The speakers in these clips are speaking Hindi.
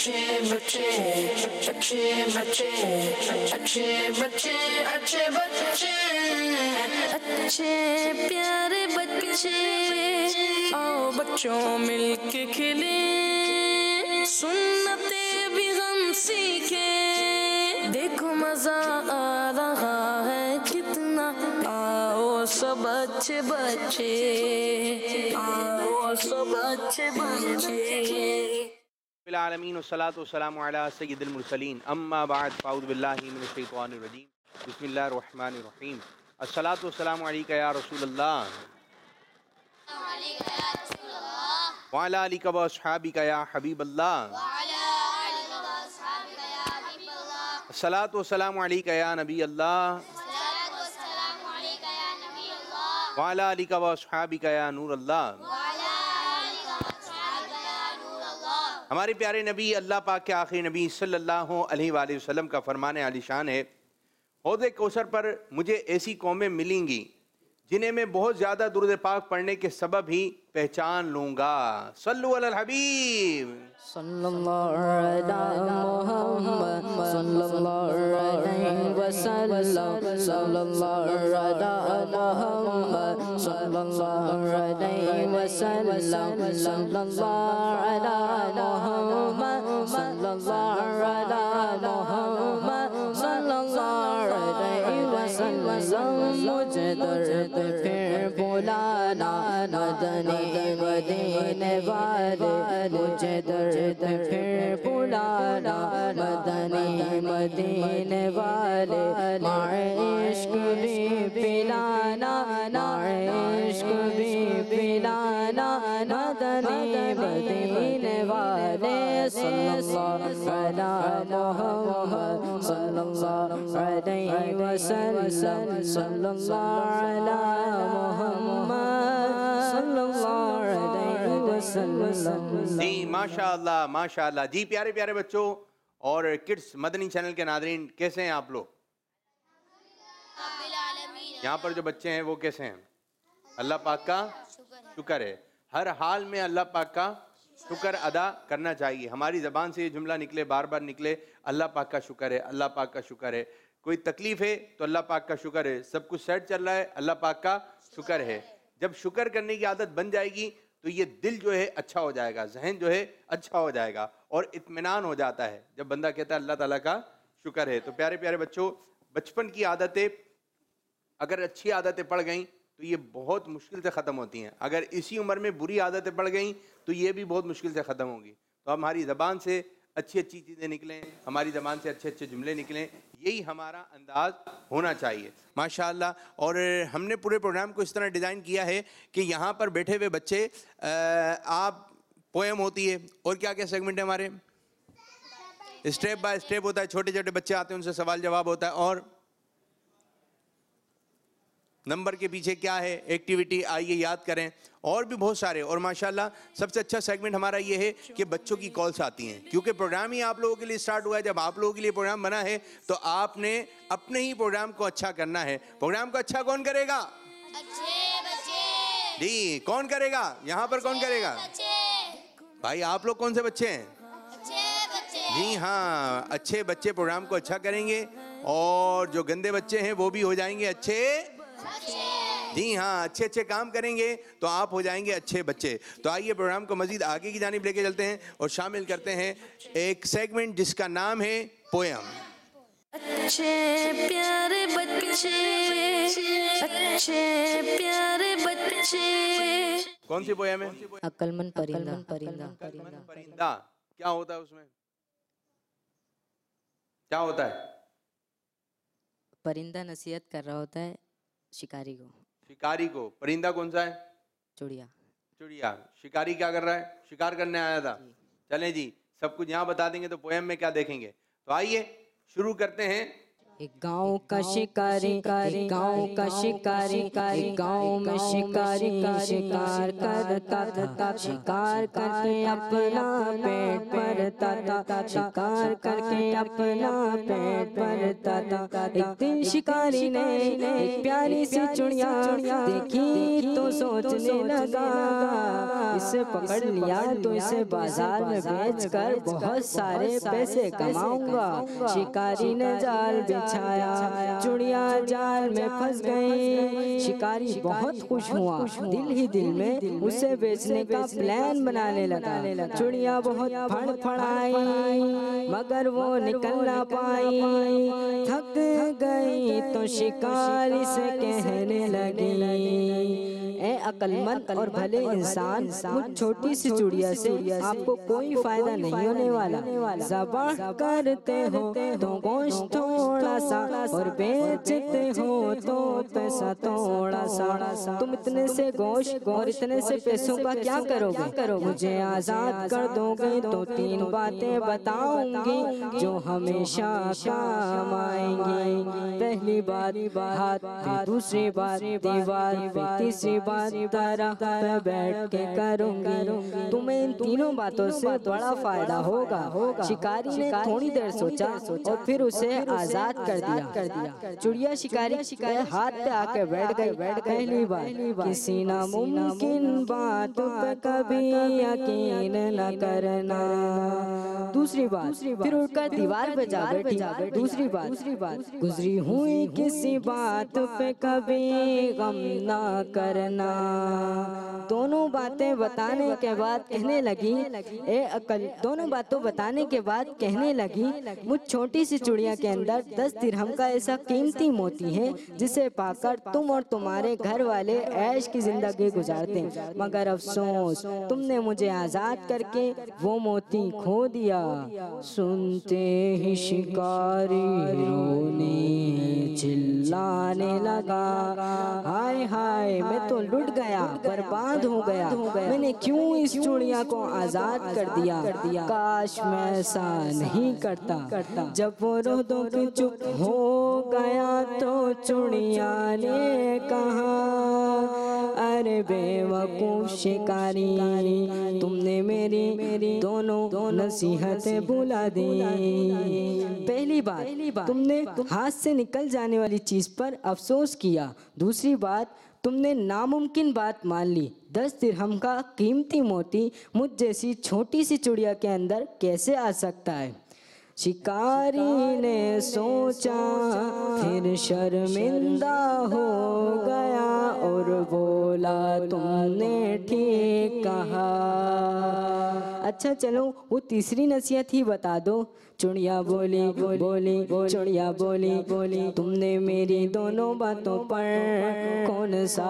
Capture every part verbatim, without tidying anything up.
अच्छे बच्चे अच्छे बच्चे अच्छे बच्चे अच्छे बच्चे अच्छे प्यारे बच्चे आओ बच्चों मिलके खेले सुन्नते भी हम सीखे देखो मजा आ रहा है कितना आओ सब अच्छे बच्चे आओ सब अच्छे बच्चे आलमीन वस्सलातु वस्सलामु अला सय्यिदिल मुरसलीन अम्मा बाद फ़अऊज़ु बिल्लाहि मिनश शैतानिर रजीम बिस्मिल्लाहिर रहमानिर रहीम अस्सलातु वस्सलामु अलैका या रसूलल्लाह व अला आलिका व अस्हाबिका या हबीबल्लाह अस्सलातु वस्सलामु अलैका या नबी अल्लाह व अला आलिका व अस्हाबिका या नूर अल्लाह। हमारे प्यारे नबी अल्लाह पाक के आखिरी नबी सल्लल्लाहु अलैहि वसल्लम का फरमान आलिशान है, हौज़े कौसर पर मुझे ऐसी कौमें मिलेंगी जिन्हें मैं बहुत ज़्यादा दुरूद पाक पढ़ने के सबब ही पहचान लूँगा। सल्लु अलल हबीब सल्लल्लाहु अलैहि मुहम्मद सल्लल्लाहु अलैहि वसल्लम सल्लल्लाहु अलैहि मुहम्मद सल्लल्लाहु अलैहि वसल्लम सल्लल्लाहु अलैहि मुहम्मद सल्लल्लाहु अलैहि मुहम्मद सल्लल्लाहु अलैहि वसल्लम मुझे दर्द फिर बुलाना मदनी मदीने वाले मुझे दर्द फिर बुलाना मदनी मदीने वाले माए इश्क भी पिलाना माए इश्क भी पिलाना मदनी मदीने वाले सल्लल्लाहु अलैहि मुहम्मद सल्लल्लाहु अलैहि वसल्लम सल्लल्लाहु अलैहि मुहम्मद सल्लल्लाहु अलैहि वसल्लम। जी माशाअल्लाह माशाअल्लाह। जी प्यारे प्यारे बच्चों और किड्स मदनी चैनल के नादरीन, कैसे हैं आप लोग? यहाँ पर जो बच्चे हैं वो कैसे हैं? अल्लाह पाक का शुक्र है। हर हाल में अल्लाह पाक का शुक्र अदा करना चाहिए। हमारी ज़बान से ये जुमला निकले, बार बार निकले, अल्लाह पाक का शुक्र है, अल्लाह पाक का शुक्र है। कोई तकलीफ़ है तो अल्लाह पाक का शुक्र है, सब कुछ सेट चल रहा है, अल्लाह पाक का शुक्र है। जब शुक्र करने की आदत बन जाएगी तो ये दिल जो है अच्छा हो जाएगा, जहन जो है अच्छा हो जाएगा और इत्मीनान हो जाता है जब बंदा कहता है अल्लाह ताला का शुक्र है। तो प्यारे प्यारे बच्चों, बचपन की आदतें अगर अच्छी आदतें पड़ गई तो ये बहुत मुश्किल से ख़त्म होती हैं। अगर इसी उम्र में बुरी आदतें पड़ गई तो ये भी बहुत मुश्किल से ख़त्म होंगी। तो हमारी ज़बान से अच्छी अच्छी चीज़ें निकलें, हमारी ज़बान से अच्छे अच्छे जुमले निकलें, यही हमारा अंदाज़ होना चाहिए माशाअल्लाह। और हमने पूरे प्रोग्राम को इस तरह डिज़ाइन किया है कि यहाँ पर बैठे हुए बच्चे, आप पोएम होती है और क्या क्या सेगमेंट है हमारे, स्टेप बाय स्टेप होता है, छोटे छोटे बच्चे आते हैं उनसे सवाल जवाब होता है, और नंबर के पीछे क्या है, एक्टिविटी आइए याद करें, और भी बहुत सारे। और माशाल्लाह सबसे अच्छा सेगमेंट हमारा ये है कि बच्चों की कॉल्स आती हैं, क्योंकि प्रोग्राम ही आप लोगों के लिए स्टार्ट हुआ है। जब आप लोगों के लिए प्रोग्राम बना है तो आपने अपने ही प्रोग्राम को अच्छा करना है। प्रोग्राम को अच्छा कौन करेगा? अच्छे बच्चे। जी कौन करेगा? यहाँ पर कौन करेगा? भाई आप लोग कौन से बच्चे हैं? अच्छे बच्चे। जी हाँ, अच्छे बच्चे प्रोग्राम को अच्छा करेंगे और जो गंदे बच्चे हैं वो भी हो जाएंगे अच्छे। जी हाँ, अच्छे अच्छे काम करेंगे तो आप हो जाएंगे अच्छे बच्चे। तो आइए प्रोग्राम को मजीद आगे की जानिब लेके चलते हैं और शामिल करते हैं एक सेगमेंट जिसका नाम है पोयम। अच्छे प्यारे बच्चे अच्छे प्यारे बच्चे। कौन सी पोयम है? अक्लमंद परिंदा। परिंदा परिंदा क्या होता है उसमें? क्या होता है? परिंदा नसीहत कर रहा होता है शिकारी को। शिकारी को। परिंदा कौन सा है? चुड़िया। चुड़िया। शिकारी क्या कर रहा है? शिकार करने आया था। चलें जी, सब कुछ यहाँ बता देंगे तो पोयम में क्या देखेंगे। तो आइए शुरू करते हैं। एक गांव का शिकारी एक गांव का शिकारी एक गांव में शिकारी शिकार करता था। शिकार करके अपना पेट भरता था। शिकार करके अपना पेट भरता था। एक दिन शिकारी ने एक प्यारी सी चुड़िया देखी तो सोचने लगा, इसे पकड़ लिया तो इसे बाजार में बेचकर बहुत सारे पैसे कमाऊंगा। शिकारी ने जाल बिछाया, चुड़िया जाल में फंस गई। शिकारी बहुत खुश हुआ, दिल ही दिल में उसे बेचने का प्लान बनाने लगा। चुड़िया बहुत फड़फड़ाई मगर वो निकल ना पाई। थक गई तो शिकारी से कहने लगी, ए अक्लमंद और भले इंसान, मुझ छोटी सी चुड़िया से आपको कोई फायदा नहीं होने वाला। ज़बाह करते हो तो गोश्त थोड़ा सा और बेचते हो तो पैसा थोड़ा सा। तुम इतने से गोश्त और इतने से पैसों का क्या करोगे? करोगे मुझे आजाद कर दोगे तो तीन बातें बताऊंगी जो हमेशा काम आएंगी। पहली बात हाथ, दूसरी बात दीवार, तीसरी बात तरह पे बैठ के करूंगी। तुम्हें इन तीनों बातों से बड़ा फायदा होगा। शिकारी ने थोड़ी देर सोचा और फिर उसे आजाद कर दिया कर दिया चुड़िया शिकारी के हाथ पे आके बैठ गई। पहली बात, किसी नामुमकिन बात पे कभी यकीन न करना। दूसरी बात, फिर उठकर दीवार पे जा बैठी। दूसरी बात दूसरी बात गुजरी हुई किसी बात पे कभी गम ना करना। दोनों बातें बताने के बाद कहने लगी, ए अकल दोनों बातों बताने के बाद कहने लगी, मुझ छोटी सी चुड़िया के अंदर दस दिरहम का ऐसा कीमती मोती है जिसे पाकर तुम और तुम्हारे घर वाले ऐश की जिंदगी गुजारते, मगर अफसोस तुमने मुझे आजाद करके वो मोती खो दिया। सुनते ही शिकारी रोने चिल्लाने लगा, हाय हाय मैं तो लुट गया, बर्बाद हो गया। मैंने क्यों इस चुड़िया को आजाद कर दिया? काश मैं ऐसा नहीं करता। जब वो रोदों की चुप हो गया तो चुड़िया ने कहा, अरे बेवकूफ शिकारी, तुमने मेरी मेरी दोनों दो नसीहतें भुला दी। पहली बात, तुमने हाथ से निकल जाने वाली चीज पर अफसोस किया। दूसरी बात, तुमने नामुमकिन बात मान ली। दस दिरहम का कीमती मोती मुझ जैसी छोटी सी चुड़िया के अंदर कैसे आ सकता है? शिकारी ने सोचा, फिर शर्मिंदा हो गया और बोला, तुमने ठीक कहा। अच्छा चलो वो तीसरी नसीहत ही बता दो। चुड़िया बोली बोली चुड़िया बोली बोली तुमने मेरी दोनों बातों पर कौन सा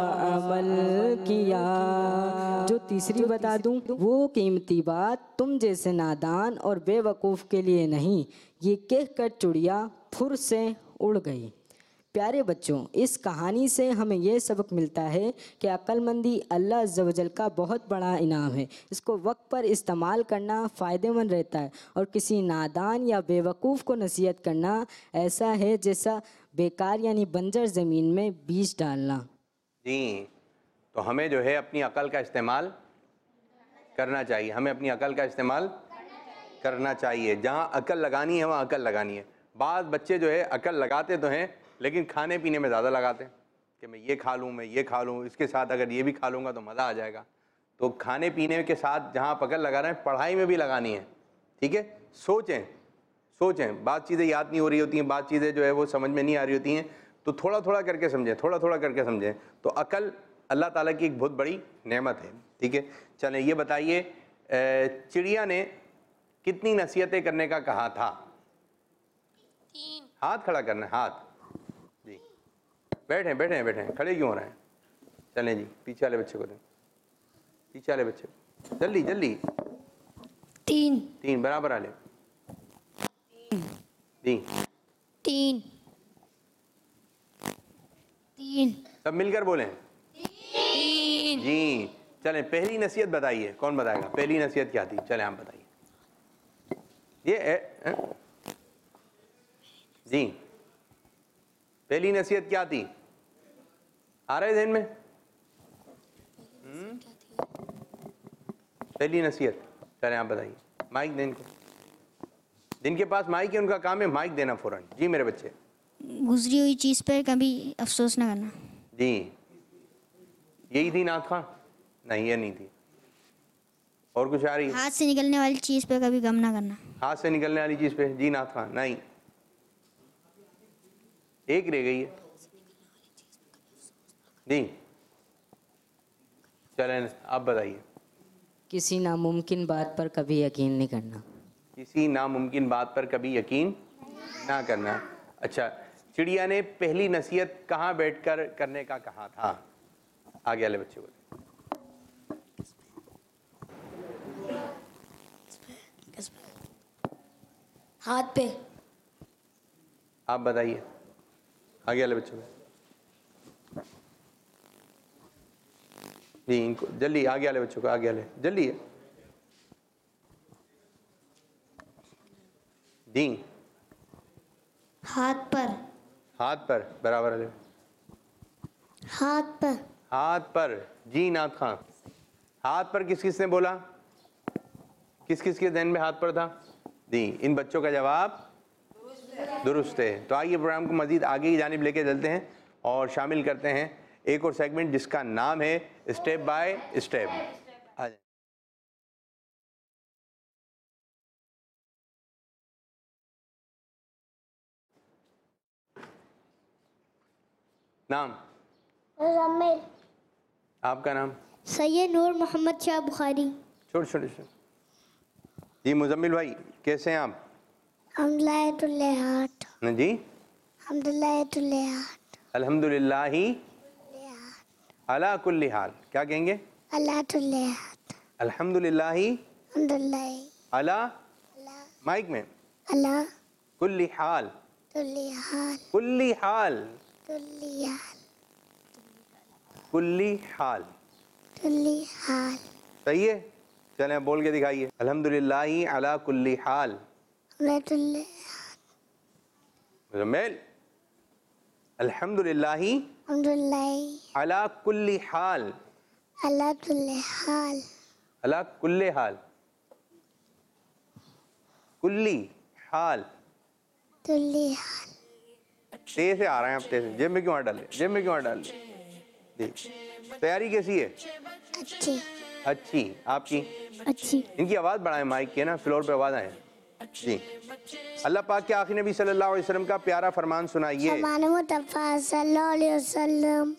अमल किया? जो तीसरी बता दूं, वो कीमती बात तुम जैसे नादान और बेवकूफ़ के लिए नहीं। ये कहकर चुड़िया फुर से उड़ गई। प्यारे बच्चों, इस कहानी से हमें यह सबक मिलता है कि अक्लमंदी अल्लाह अज़्ज़ा वजल का बहुत बड़ा इनाम है। इसको वक्त पर इस्तेमाल करना फ़ायदेमंद रहता है और किसी नादान या बेवकूफ़ को नसीहत करना ऐसा है जैसा बेकार यानी बंजर ज़मीन में बीज डालना। जी, तो हमें जो है अपनी अकल का इस्तेमाल करना चाहिए। हमें अपनी अकल का इस्तेमाल करना चाहिए। जहाँ अकल लगानी है वहाँ अकल लगानी है। बाद बच्चे जो है अकल लगाते तो हैं लेकिन खाने पीने में ज़्यादा लगाते हैं कि मैं ये खा लूँ, मैं ये खा लूँ, इसके साथ अगर ये भी खा लूँगा तो मज़ा आ जाएगा। तो खाने पीने के साथ जहाँ आप अकल लगा रहे हैं, पढ़ाई में भी लगानी है। ठीक है, सोचें सोचें बात चीज़ें याद नहीं हो रही होती हैं, बात चीज़ें जो है वो समझ में नहीं आ रही होती हैं, तो थोड़ा थोड़ा करके समझें, थोड़ा थोड़ा करके समझें। तो अकल अल्लाह ताला की एक बहुत बड़ी नेमत है। ठीक है, चलें ये बताइए, चिड़िया ने कितनी नसीहतें करने का कहा था? तीन। हाथ खड़ा करना है, हाथ जी। बैठे बैठे बैठे खड़े क्यों हो रहे हैं? चलें जी, पीछे वाले बच्चे को दें, पीछे वाले बच्चे को, जल्दी जल्दी। तीन। तीन बराबर वाले जी। तीन। तीन। सब मिलकर बोलें तीन। जी। चलें पहली नसीहत बताइए, कौन बताएगा? पहली नसीहत क्या थी? चलें आप बताइए। ये ए, ए? जी पहली नसीहत क्या थी? आ रहा है ध्यान में? पहली नसीहत चलें आप बताइए। माइक दें इनको, जिनके पास माइक है उनका काम है माइक देना फौरन। जी मेरे बच्चे। गुजरी हुई चीज़ पर कभी अफसोस ना करना। जी यही थी नाथ खां? नहीं ये नहीं थी, और कुछ आ रही है? हाथ से निकलने वाली चीज़ पर कभी गम ना करना। हाथ से निकलने वाली चीज पे? जी नाथ खां नहीं, एक रह गई है। जी चलें आप बताइए। किसी नामुमकिन बात पर कभी यकीन नहीं करना। किसी नामुमकिन बात पर कभी यकीन ना करना। अच्छा, चिड़िया ने पहली नसीहत कहाँ बैठकर करने का कहा था? आगे वाले बच्चे बोले। हाथ पे। आप बताइए, आगे वाले बच्चे बोले। जी इनको जल्दी, आगे वाले बच्चों को, आगे वाले जल्दी है। जी हाथ पर। हाथ पर, बराबर वाले। हाथ पर। हाथ पर, जी नाथ खां। हाथ पर किस किस ने बोला? किस किस के ध्यान में हाथ पर था? जी इन बच्चों का जवाब दुरुस्त है। तो आइए प्रोग्राम को मजीद आगे की जानिब लेके चलते हैं और शामिल करते हैं एक और सेगमेंट जिसका नाम है स्टेप बाय स्टेप। आ जाए। नाम? मुजम्मिल। आपका नाम? सैयद नूर मोहम्मद शाह बुखारी। छोड़ छोड़ छोड़। जी मुजम्मिल भाई कैसे हैं आप? अल्हम्दुलिल्लाह। न जी अल्हम्दुलिल्लाह। अल्हम्दुलिल्लाही अला कुल्ली हाल। क्या कहेंगे? अल्हम्दुलिल्लाह। अल्हम्दुलिल्लाही अल्हम्दुलिल्लाह। अला, माइक में, अल्लाह कुल्ली हाल। तुल्ली हाल। कुल्ली हाल। तुल्ली हाल। कुल्ली हाल। तुल्ली हाल। सही है? चलें बोल के दिखाइए। अल्हम्दुलिल्लाही अला कुल्ली हाल। मुजम्मिल अल्हम्दुलिल्लाही अल्हम्दुलिल्लाह। अला कुल्ली हाल। अल्लाह तुल्ली हाल। अला कुल्ले हाल। कुल्ली हाल। तुल्ली हाल। तेज से आ रहे हैं आप, तेज से। जेब में क्यों हाथ डाल रहे? जेब में क्यों हाथ डाल रहे? जी तैयारी कैसी है? अच्छी। अच्छी। आपकी? अच्छी। इनकी आवाज़ बढ़ाएं माइक के ना, फ्लोर पे आवाज़ आए। जी अल्लाह पाक के आखिरी नबी सल्लल्लाहु अलैहि वसल्लम का प्यारा फरमान सुनाइए। फरमान मुस्तफा सल्लल्लाहु अलैहि वसल्लम।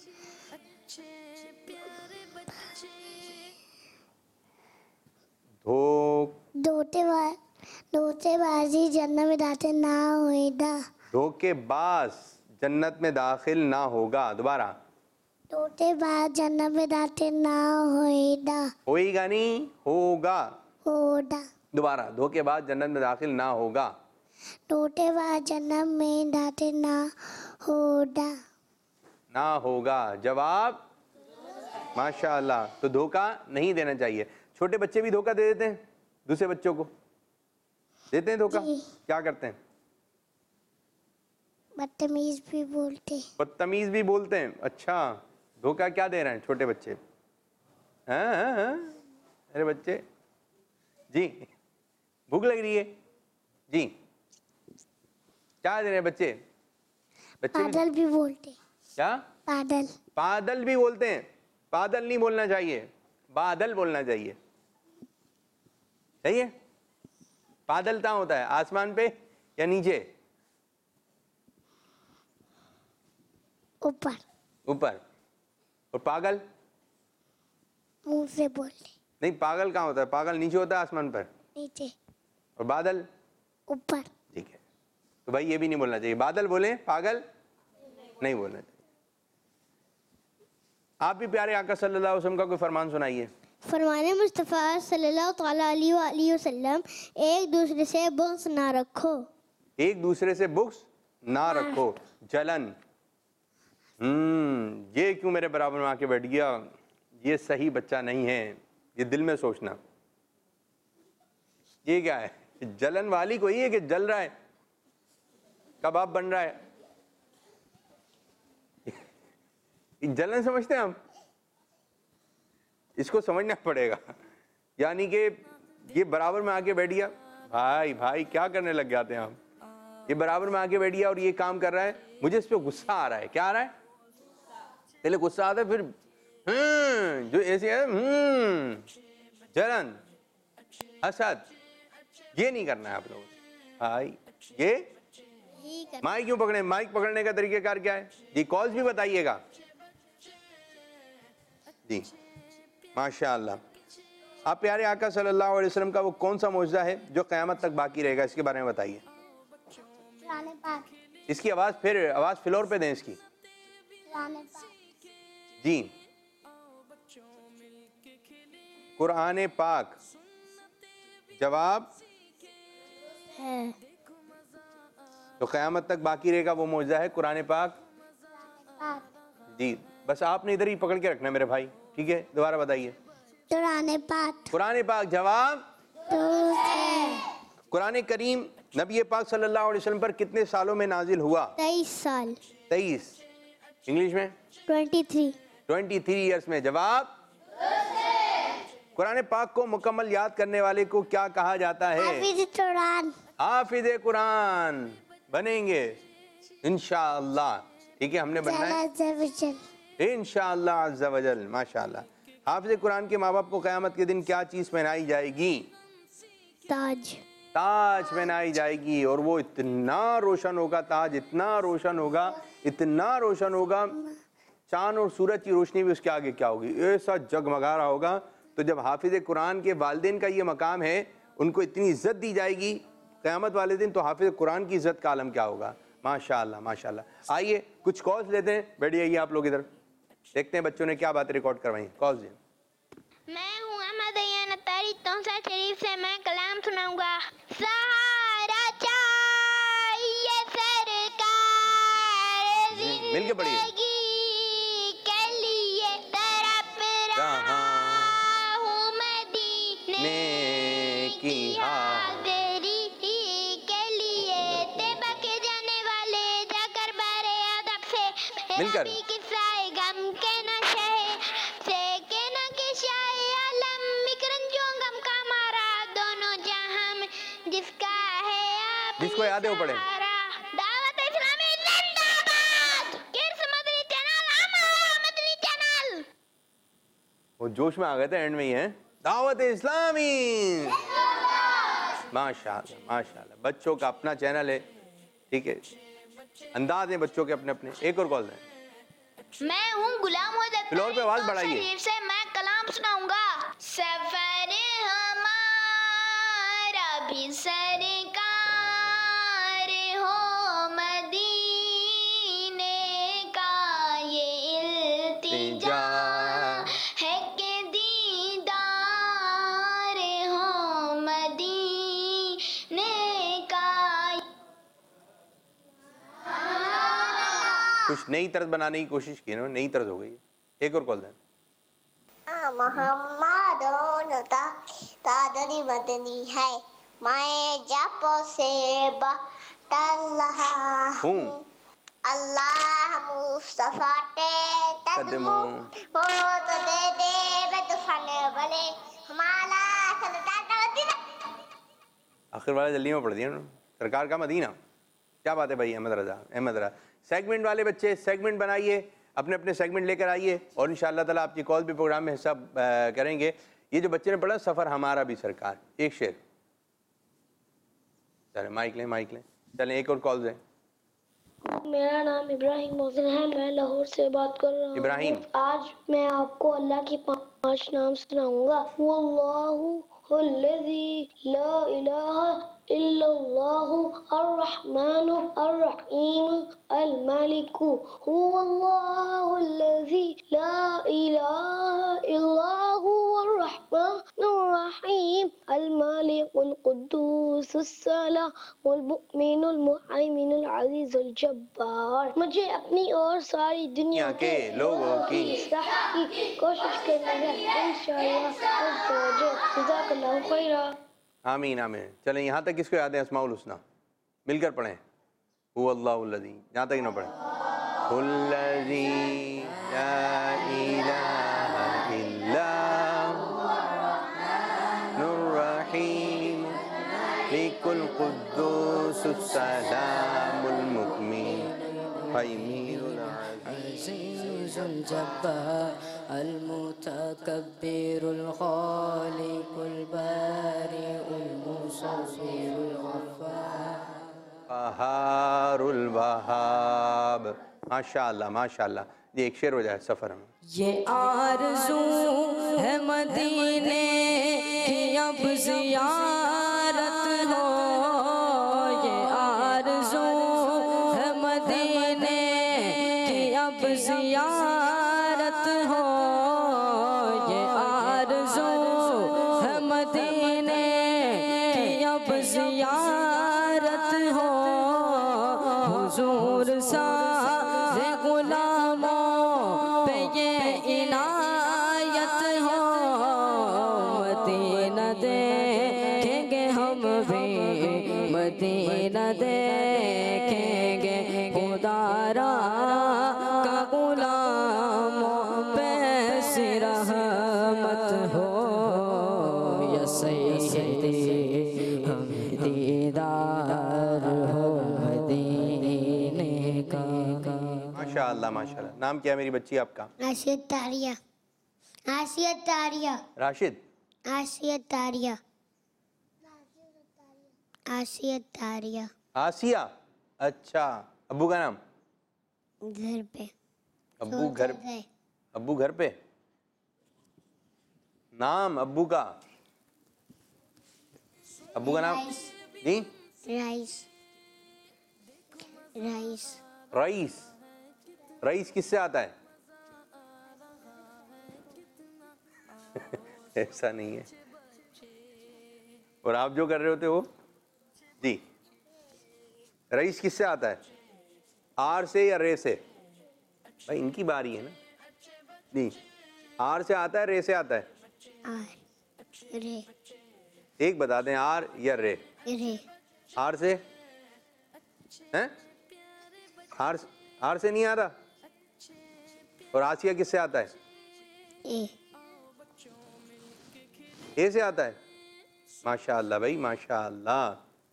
धो धोखेबाज धोखेबाजी जन्नत में दाखिल ना होएगा। धोखेबाज जन्नत में दाखिल ना होगा। दोबारा। धोखेबाज जन्नत में दाखिल ना होएगा। होएगा नहीं, होगा। होगा। दोबारा। धोखेबाज जन्नत में दाखिल ना होगा। धोखेबाज जन्नत में दाखिल ना होगा। ना होगा। जवाब माशाअल्लाह। तो धोखा नहीं देना चाहिए। छोटे बच्चे भी धोखा दे देते हैं दूसरे बच्चों को? देते हैं धोखा? क्या करते हैं? बदतमीज भी बोलते। बदतमीज भी बोलते हैं। अच्छा, धोखा क्या दे रहे हैं छोटे बच्चे? हाँ हाँ हाँ अरे बच्चे जी, भूख लग रही है जी, क्या दे रहे हैं बच्चे? बच्चे पागल भी बोलते। क्या? पागल। बादल भी बोलते हैं। बादल नहीं बोलना चाहिए, बादल बोलना चाहिए। सही है? बादल कहाँ होता है? आसमान पे या नीचे? ऊपर। ऊपर। और पागल? मुंह से बोलते। नहीं, पागल कहाँ होता है? पागल नीचे होता है आसमान पर। नीचे। और बादल? ऊपर। ठीक है, तो भाई ये भी नहीं बोलना चाहिए। बादल बोले, पागल नहीं बोलना चाहिए। आप भी प्यारे आका सल्लल्लाहु अलैहि वसल्लम का कोई फरमान सुनाइए। फरमाने मुस्तफ़ा सल्लल्लाहु ताला अलैहि वसल्लम, एक दूसरे से बुग़्ज़ ना रखो। एक दूसरे से बुग़्ज़ ना रखो। जलन। हम्म ये क्यों मेरे बराबर में आके बैठ गया? ये सही बच्चा नहीं है। ये दिल में सोचना। ये क्या है? जलन वाली कोई है कि जल रहा है, कबाब बन रहा है? जलन समझते हैं हम, इसको समझना पड़ेगा। यानी कि ये बराबर में आके बैठ गया, भाई भाई क्या करने लग जाते हैं हम। ये बराबर में आके बैठ गया और ये काम कर रहा है, मुझे इस पे गुस्सा आ रहा है। क्या आ रहा है? पहले गुस्सा आता है, फिर हम्म जो ऐसे है, हम्म जलन, हसद, ये नहीं करना है आप लोगों को भाई। ये माइक क्यों पकड़े? माइक पकड़ने का तरीकेकार क्या है? ये कॉल्स भी बताइएगा जी। माशाअल्लाह। आप प्यारे आका सल्लल्लाहु अलैहि वसल्लम का वो कौन सा मौजज़ा है जो क़यामत तक बाकी रहेगा, इसके बारे में बताइए। इसकी आवाज़ फिर आवाज़ फ्लोर पे दें इसकी जी। कुरान पाक। जवाब है तो क़यामत तक बाकी रहेगा वो मौजज़ा है कुरान पाक जी। बस आपने इधर ही पकड़ के रखना मेरे भाई, ठीक है? दोबारा बताइए। कुरान पाक। कुरान पाक। जवाब तो है कुरान करीम नबी पाक सल्लल्लाहु अलैहि वसल्लम पर कितने सालों में नाजिल हुआ? तेईस साल। तेईस। इंग्लिश में twenty three. Twenty three years में। जवाब कुरान पाक को मुकम्मल याद करने वाले को क्या कहा जाता है? हाफिज कुरान। हाफिज कुरान बनेंगे इंशाअल्लाह, ठीक है? हमने बनना है इंशाअल्लाह अज़्ज़ा वजल। माशाअल्लाह। हाफिज कुरान के माँ बाप को क़यामत के दिन क्या चीज़ पहनाई जाएगी? ताज। ताज पहनाई जाएगी, और वो इतना रोशन होगा, ताज इतना रोशन होगा, इतना रोशन होगा, चांद और सूरज की रोशनी भी उसके आगे क्या होगी, ऐसा जगमगा रहा होगा। तो जब हाफिज कुरान के वालिदैन का ये मकाम है, उनको इतनी इज्जत दी जाएगी क़यामत वाले दिन, तो हाफिज कुरान की इज्जत का आलम क्या होगा। माशाअल्लाह माशाअल्लाह। आइए कुछ कॉल्स लेते हैं, बैठ जाइए आप लोग इधर, देखते हैं बच्चों ने क्या बातें रिकॉर्ड करवाई। कॉल्स दें। मैं हूँ अहमद अय्यान अत्तारी तौसा शरीफ से, मैं कलाम सुनाऊंगा। सहारा चाहिए सरकार मिलके पढ़िए। जिंदगी के लिए तड़प रहा हूँ मदीने की हाज़िरी के लिए, तैबा के जाने वाले जाकर बारे अदब से, मिलकर। मेरा भी किस्सा है गम के नशे से, के न किशाए आलम मिकरंजो गम का मारा, दोनों जहां में जिसका है आप जिसको याद है वो पढ़े। दावत इस्लामी जिंदाबाद। किड्स मदनी चैनल, हमारा मदनी चैनल। वो जोश में आ गए थे, एंड में ही है दावत इस्लामी। माशाअल्लाह माशाअल्लाह। बच्चों का अपना चैनल है, ठीक है? अंदाज है बच्चों के अपने अपने। एक और कॉल दें। मैं हूँ गुलाम मोहम्मद फ्लोर पे आवाज बढ़ाइए। शरीफ से, मैं कलाम सुनाऊंगा। सफर हमारा भी सरकार हो मदीने का, ये इल्तिजा है कि दीदार हो मदीने का। कुछ नई तर्ज बनाने की कोशिश की ना, नई तर्ज हो गई। एक और कॉल दें। मोहम्मद तादरी मदनी है, मैं जापो से बतल्लाह हूँ अल्लाह मुस्तफा ते कदमों वो तो दे दे मैं तो फने वाले हमारा सल्लल्लाहु अलैहि वसल्लम। आखिर वाला जल्दी में पढ़ दिया उन्होंने, सरकार का मदीना। क्या बात है भाई अहमद रजा। अहमद रजा सेगमेंट वाले बच्चे सेगमेंट बनाइए, अपने अपने सेगमेंट लेकर आइए, और इंशाअल्लाह ताला आपकी कॉल भी प्रोग्राम में हिस्सा अ, करेंगे। ये जो बच्चे ने पढ़ा सफ़र हमारा भी सरकार, एक शेर। चले माइक लें माइक लें चलें एक और कॉल दें। मेरा नाम इब्राहिम मोहसिन है, मैं लाहौर से बात कर रहा हूँ। इब्राहिम। आज मैं आपको अल्लाह के पांच नाम सुनाऊंगा। वल्लाहु हुल्लज़ी ला इलाहा इल्लल्लाहु अर्रहमानु अर्रहीम अल-मालिकु हुवल्लाहु अल्लज़ी ला इलाहा इल्लल्लाहु अर्रहमानु अर्रहीम अल-मालिकुल कुद्दूसुस सलामुल मुमिनुल मुहैमिनुल अज़ीज़ुल जब्बार। मुझे अपनी और सारी दुनिया के लोगों की इस्लाह की कोशिश करनी है इंशाअल्लाह। जज़ाकल्लाहु खैरा। आमीन आमीन। चलें यहाँ तक किसको याद है अस्माउल हुस्ना? मिलकर पढ़ें। हुवल्लाहुल्लज़ी, यहाँ तक ही ना पढ़ें। हुल्लज़ी ला इलाहा इल्ला रहीम लिकुल कुद्दूस सलामुल मुकमीन फैमीरुल अज़ीज़ुल जब्बार अल मुतकब्बिरुल खालिकुल बारिउल मुसव्विरुल गफ्फार बहारुल वहाब। माशाअल्लाह माशाअल्लाह। ये एक शेर हो जाए सफ़र में। ये आरज़ू है मदीने की अब ज़ियारत हो, ये आरज़ू है मदीने की अब ज़ियारत हो, ये आरज़ू है मदीने की अब ज़ियारत हो। हुज़ूर सारे गुलामों पे ये इनायत हो, मदीना देखेंगे हम भी, मदीना देखेंगे खुदारा का गुलामों पे ऐसी रहमत हो। या सैयदी हम दीदार हो मदीने का। माशाअल्लाह माशाअल्लाह। नाम क्या है मेरी बच्ची आपका? आसिया तारिया। आसिया तारिया। राशिद। आसिया तारिया। आसिया तारिया। आसिया। अच्छा, अब्बू का नाम? घर पे। अब्बू घर है। अब्बू घर पे। नाम अब्बू का? अब्बू का नाम जी? राइस। राइस। रईस। रईस किससे आता है? ऐसा नहीं है। और आप जो कर रहे होते हो जी, रईस किससे आता है? आर से या रे से? भाई इनकी बारी है ना जी। आर से आता है रे से आता है? आर रे। एक बता दें, आर या रे? रे। आर से हैं? आर आर से नहीं आता। और आसिया किससे आता है? ए। ए से आता है। माशाअल्लाह भाई माशाअल्लाह।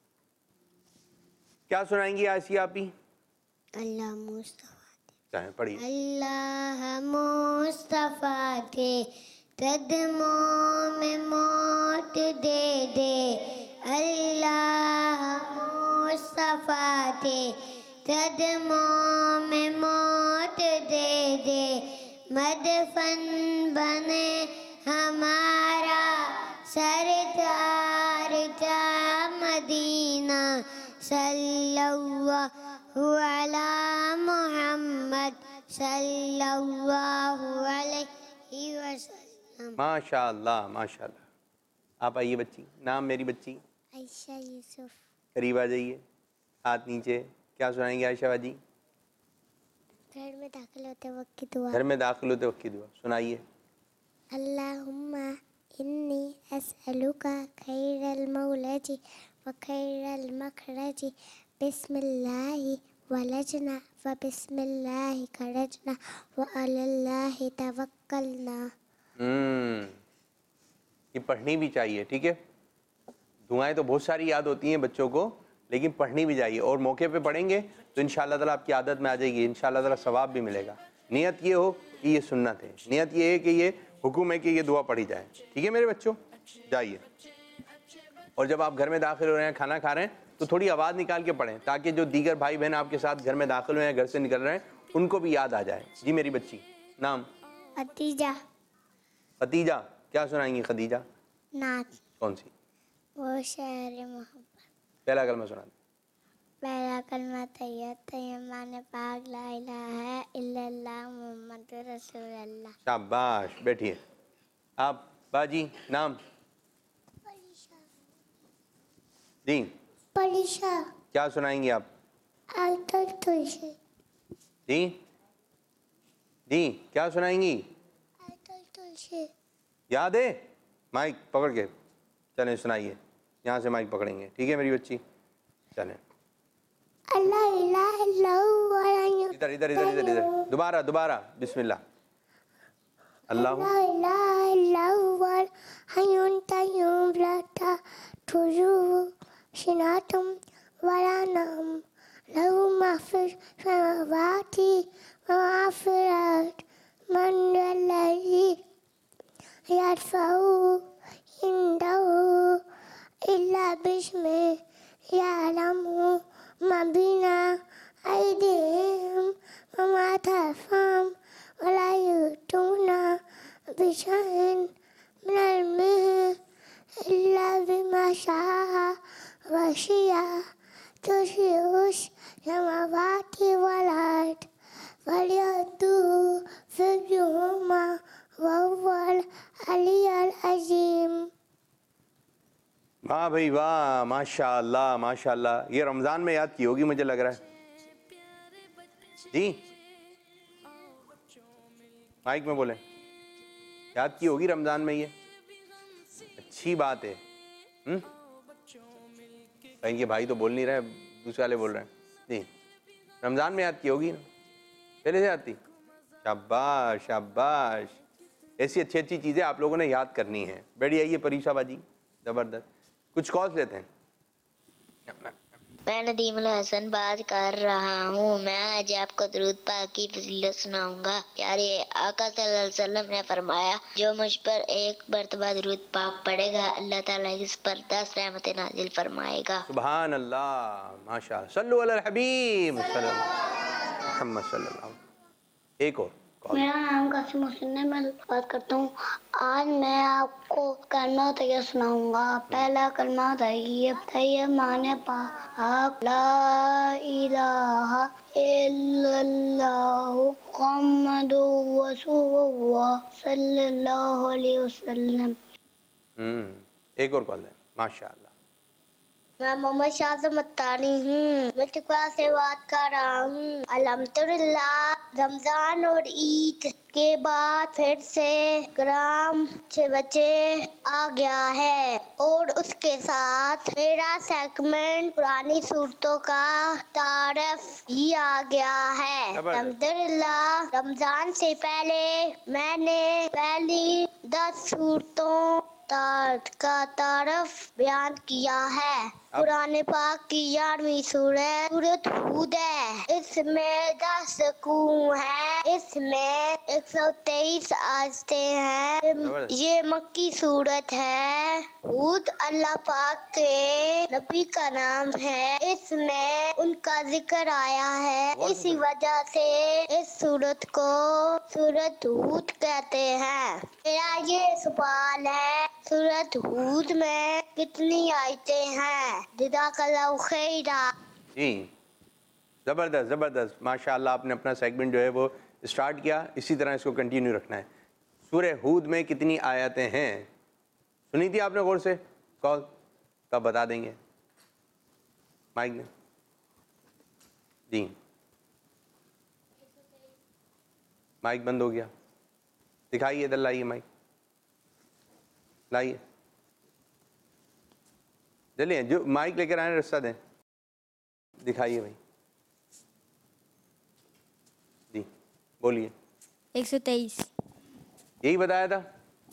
क्या सुनाएंगी आसिया आप ही? अल्लाह मुस्तफा चाहे पढ़िए। अल्लाह मुस्तफा थे कदमों में मौत दे दे। अल्लाह मुस्तफा थे कदमों में मौत दे दे। मदफन बने हमारा सरदार का मदीना। सल्लल्लाहु अला मुहम्मद सल्लल्लाहु अलैहि वसल्लम। माशाअल्लाह माशाअल्लाह। आप आइए बच्ची। नाम मेरी बच्ची? आयशा यूसुफ। करीब आ जाइए, हाथ नीचे। क्या सुनाएंगे आयशा बाजी? घर में दाखिल होते वक्त की दुआ। घर में दाखिल होते वक्त की दुआ सुनाइए। अल्लाहुम्मा इन्नी अस्अलुका खैरल मौलजी व खैरल मखरजी बिस्मिल्लाहि वलजना व बिस्मिल्लाहि खरजना व अलल्लाहि तवक्कलना। हम्म, ये पढ़नी भी चाहिए, ठीक है। दुआएं तो बहुत सारी याद होती हैं बच्चों को, लेकिन पढ़नी भी चाहिए। और मौके पे पढ़ेंगे तो इंशाअल्लाह ताला आपकी आदत में आ जाएगी, इंशाअल्लाह ताला सवाब भी मिलेगा। नियत ये हो कि ये सुन्नत है, नियत ये है कि ये हुक्म है कि ये दुआ पढ़ी जाए, ठीक है मेरे बच्चों। जाइए, और जब आप घर में दाखिल हो रहे हैं, खाना खा रहे हैं, तो थोड़ी आवाज़ निकाल के पढ़ें, ताकि जो दीगर भाई बहन आपके साथ घर में दाखिल हुए हैं, घर से निकल रहे हैं, उनको भी याद आ जाए। जी मेरी बच्ची। नाम? खदीजा। खदीजा। क्या सुनाएंगी खदीजा? नात। कौन सी? वो शहर मोहब्बत। पहला कलमा सुना दे। पहला कलमा तैयब तैयमान पाक ला इलाहा इल्लल्लाह मुहम्मद रसूलुल्लाह। शाबाश, बैठिए। आप बाजी। नाम? जी। परीक्षा। क्या सुनाएंगी आप? आयतल तुलसी। जी जी क्या सुनाएंगी? आयतल तुलसी। याद है? माइक पकड़ के चलें, सुनाइए। यहाँ से माइक पकड़ेंगे, ठीक है मेरी बच्ची। चलें। अल्लाह इलाहा इल्लल्लाहु। इधर इधर इधर इधर इधर दोबारा दोबारा बिस्मिल्लाह। अल्लाह لا إله إلا هو الحي القيوم لا تأخذه سنة ولا نوم له ما في السماوات وما في الأرض من ذا الذي يشفع عنده إلا باسمه يعلم ما بين أيديهم وما خلفهم ولا يؤتون بشيء من علمه إلا بما شاء وسع كرسيه السماوات والأرض ولا يؤوده وهو العلي العظيم. वाह भाई वाह, माशाअल्लाह माशाअल्लाह। ये रमज़ान में याद की होगी मुझे लग रहा है जी। माइक में बोले, याद की होगी रमज़ान में, ये अच्छी बात है। हम्म कहीं के भाई तो बोल नहीं रहे, दूसरे वाले बोल रहे हैं जी। रमज़ान में याद की होगी ना, पहले से याद थी। शाबाश शाबाश, ऐसी अच्छी अच्छी चीज़ें आप लोगों ने याद करनी है। बैठी आइए परीक्षा बाजी, ज़बरदस्त। कुछ कॉल्स लेते हैं। मैं नदीमुल हसन बात कर रहा हूँ। मैं आज आपको दुरूद पाक की फजीलत सुनाऊंगा। प्यारे आका सल्लल्लाहु अलैहि वसल्लम ने फरमाया, जो मुझ पर एक मरतबा दुरूद पाक पढ़ेगा अल्लाह ताला इस पर दस रहमतें नाजिल फरमाएगा। सुभान अल्लाह, माशाअल्लाह। सल्लु अलल हबीब मुहम्मद सल्लल्लाहु। एक और कॉल। मेरा नाम कासिम हुसैन है, मैं बात करता हूँ। आज मैं आपको कलमा तैयब सुनाऊंगा। पहला कलमा तैयब, तैयब माने पाक, ला इलाहा इल्लल्लाहु मुहम्मदुर रसूलुल्लाह सल्लल्लाहु अलैहि वसल्लम। हम्म एक और कॉल है। माशाअल्लाह। मैं मोहम्मद शाज़म अत्तानी हूँ, मैं त्रिपुरा से बात कर रहा हूँ। अल्हम्दुलिल्लाह, रमजान और ईद के बाद फिर से ग्राम छह बजे आ गया है और उसके साथ मेरा सेगमेंट पुरानी सूरतों का तारफ ही आ गया है। अल्हम्दुलिल्लाह, रमजान से पहले मैंने पहली दस सूरतों का तारफ बयान किया है। कुरान पाक की ग्यारहवीं सूरत सूरत हूद है। इसमें दस सुकून है। इसमें एक सौ तेईस आयतें हैं। ये मक्की सूरत है। हूद अल्लाह पाक के नबी का नाम है। इसमें उनका जिक्र आया है, इसी वजह से इस सूरत को सूरत हूद कहते हैं। मेरा ये सवाल है, सूरत हूद में कितनी आयतें हैं? जज़ाकल्लाहु खैरा। जी ज़बरदस्त ज़बरदस्त, माशाअल्लाह। आपने अपना सेगमेंट जो है वो स्टार्ट किया, इसी तरह इसको कंटिन्यू रखना है। सूरह हूद में कितनी आयतें हैं सुनी थी आपने गौर से? कॉल कब बता देंगे माइक में? जी माइक बंद हो गया, दिखाइए इधर, लाइए माइक, लाइए, चलिए जो माइक लेकर आए रास्ता दें, दिखाइए भाई जी, बोलिए। एक सौ तेईस। यही बताया था।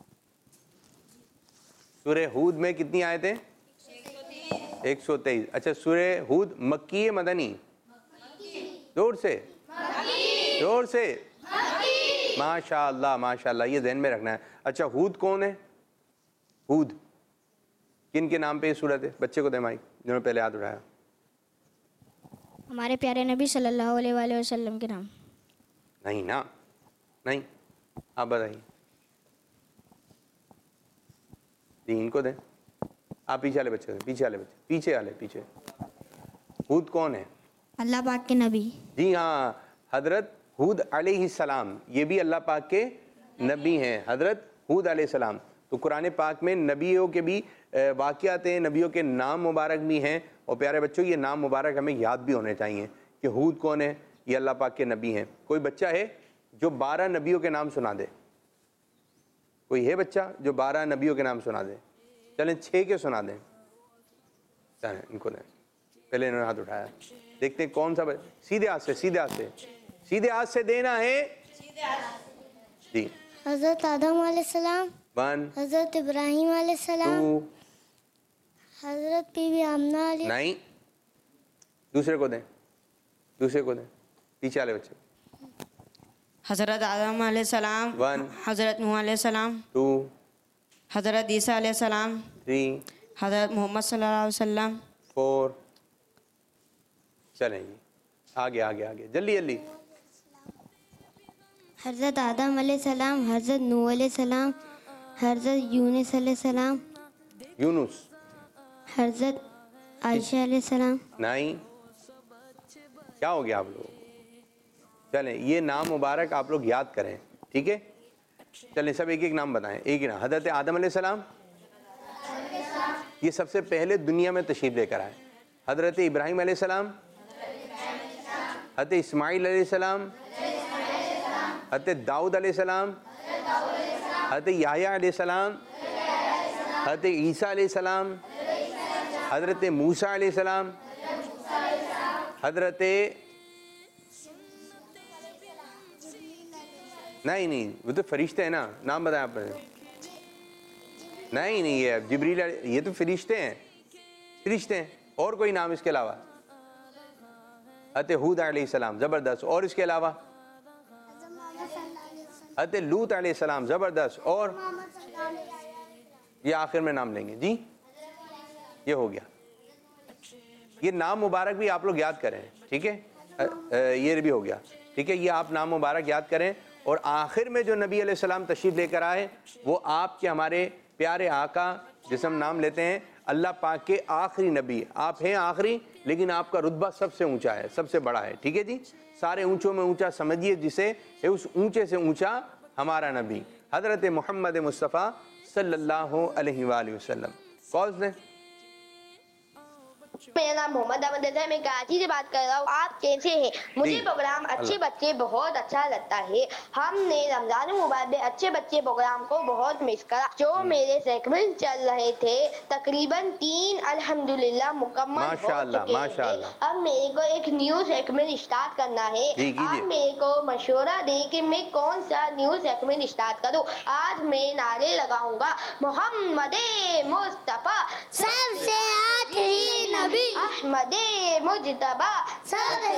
सूरह हूद में कितनी आयतें? एक सौ तेईस। अच्छा, सूरह हूद मक्की है मदनी? जोर से जोर से माशाअल्लाह माशाअल्लाह, ये ध्यान में रखना है। अच्छा, हूद कौन है? हूद किन के नाम पे ये सूरत है? बच्चे को दे माइक, जिन्होंने पहले हाथ उठाया। हमारे प्यारे नबी सल्लल्लाहु अलैहि वसल्लम के नाम। नहीं ना, नहीं, आप बताइए जी, इनको दें। आप पीछे वाले बच्चे, पीछे वाले बच्चे, पीछे वाले पीछे। हूद कौन है? अल्लाह पाक के नबी। जी हाँ, हजरत हूद अलैहिस्सलाम, ये भी अल्लाह पाक के नबी हैं, हजरत हूद अलैहिस्सलाम। तो कुरान पाक में नबियों के भी वाक़यात हैं, नबियों के नाम मुबारक भी हैं। और प्यारे बच्चों, ये नाम मुबारक हमें याद भी होने चाहिए कि हूद कौन है, ये अल्लाह पाक के नबी हैं। कोई बच्चा है जो बारह नबियों के नाम सुना दे? कोई है बच्चा जो बारह नबियों के नाम सुना दे? चलें छः के सुना दें। चलें इनको दें, पहले इन्होंने हाथ उठाया, देखते हैं कौन सा बच्चा। सीधे हाथ से, सीधे हाथ से, सीधे हाथ से देना है जी। हजरत आदम अलैहिस्सलाम, वन, हजरत इब्राहिम अलैहिस्सलाम, टू, हजरत बीबी आमना अलैहि, नहीं, दूसरे को दें, दूसरे को दें, पीछे वाले बच्चे। हज़रत आदम अलैहिस्सलाम, वन, हज़रत नूह अलैहिस्सलाम, टू, हज़रत ईसा अलैहिस्सलाम, थ्री, हज़रत मोहम्मद सल्लल्लाहु अलैहि वसल्लम। फोर, चलें जी, आगे आगे आगे, जल्दी जल्दी। हजरत आदम अलैहिस्सलाम, हजरत नूह अलैहिस्सलाम, हजरत यूनुस अलैहिस्सलाम, यूनुस, हजरत आयशा अलैहिस्सलाम। नहीं, क्या हो गया आप लोगों को? चलें, ये नाम मुबारक आप लोग याद करें, ठीक है? चलें, सब एक एक नाम बताएं, एक ही नाम। हजरत आदम अलैहिस्सलाम, ये सबसे पहले दुनिया में तशरीफ लेकर आए। हजरत इब्राहिम अलैहिस्सलाम, हजरत इस्माइल अलैहिस्सलाम, हजरत दाऊद अलैहिस्सलाम, हजरत याह्या अलैहिस्सलाम, हजरत ईसा अलैहिस्सलाम, हजरत मूसा अलैहिस्सलाम, हजरत नहीं नहीं वो तो फरिश्ते हैं ना, नाम बताएं आप। नहीं नहीं ये जिब्रील, ये तो फरिश्ते हैं, फरिश्ते हैं। और कोई नाम इसके अलावा? हजरत हूद अलैहिस्सलाम, जबरदस्त। और इसके अलावा? हजरत लूत अलैहिस्सलाम, जबरदस्त। और ये आखिर में नाम लेंगे जी, ये हो गया। ये नाम मुबारक भी आप लोग याद करें, ठीक है? ये भी हो गया, ठीक है? ये आप नाम मुबारक याद करें। और आखिर में जो नबी अलैहिस्सलाम तशरीफ लेकर आए वो आपके हमारे प्यारे आका, जिसे हम नाम लेते हैं अल्लाह पाक के आखिरी नबी। आप हैं आखिरी, लेकिन आपका रुतबा सबसे ऊंचा है, सबसे बड़ा है, ठीक है जी? सारे ऊंचों में ऊंचा समझिए जिसे, उस ऊंचे से ऊंचा हमारा नबी हजरत मोहम्मद मुस्तफ़ा सल्लल्लाहु अलैहि वसल्लम। कौन से? मेरा नाम मोहम्मद अहमद है, मैं कराची से बात कर रहा हूँ। आप कैसे हैं? मुझे जी, प्रोग्राम अच्छे अल्लाह। बच्चे बहुत अच्छा लगता है। हमने रमजान मुबारक में अच्छे बच्चे प्रोग्राम को बहुत मिस करा। जो मेरे सेगमेंट चल रहे थे तकरीबन तीन अल्हम्दुलिल्लाह मुकम्मल हो माशाअल्लाह, चुके हैं। माशाअल्लाह। अब मेरे को एक न्यू सेगमेंट स्टार्ट करना है। जी, कीजिए। आप मेरे को मशवरा दें कि मैं कौन सा न्यू सेगमेंट स्टार्ट करूँ। आज मैं नारे लगाऊंगा, मोहम्मद मुस्तफा सबसे आखिरी नबी, अहमदे मुजतबा सबसे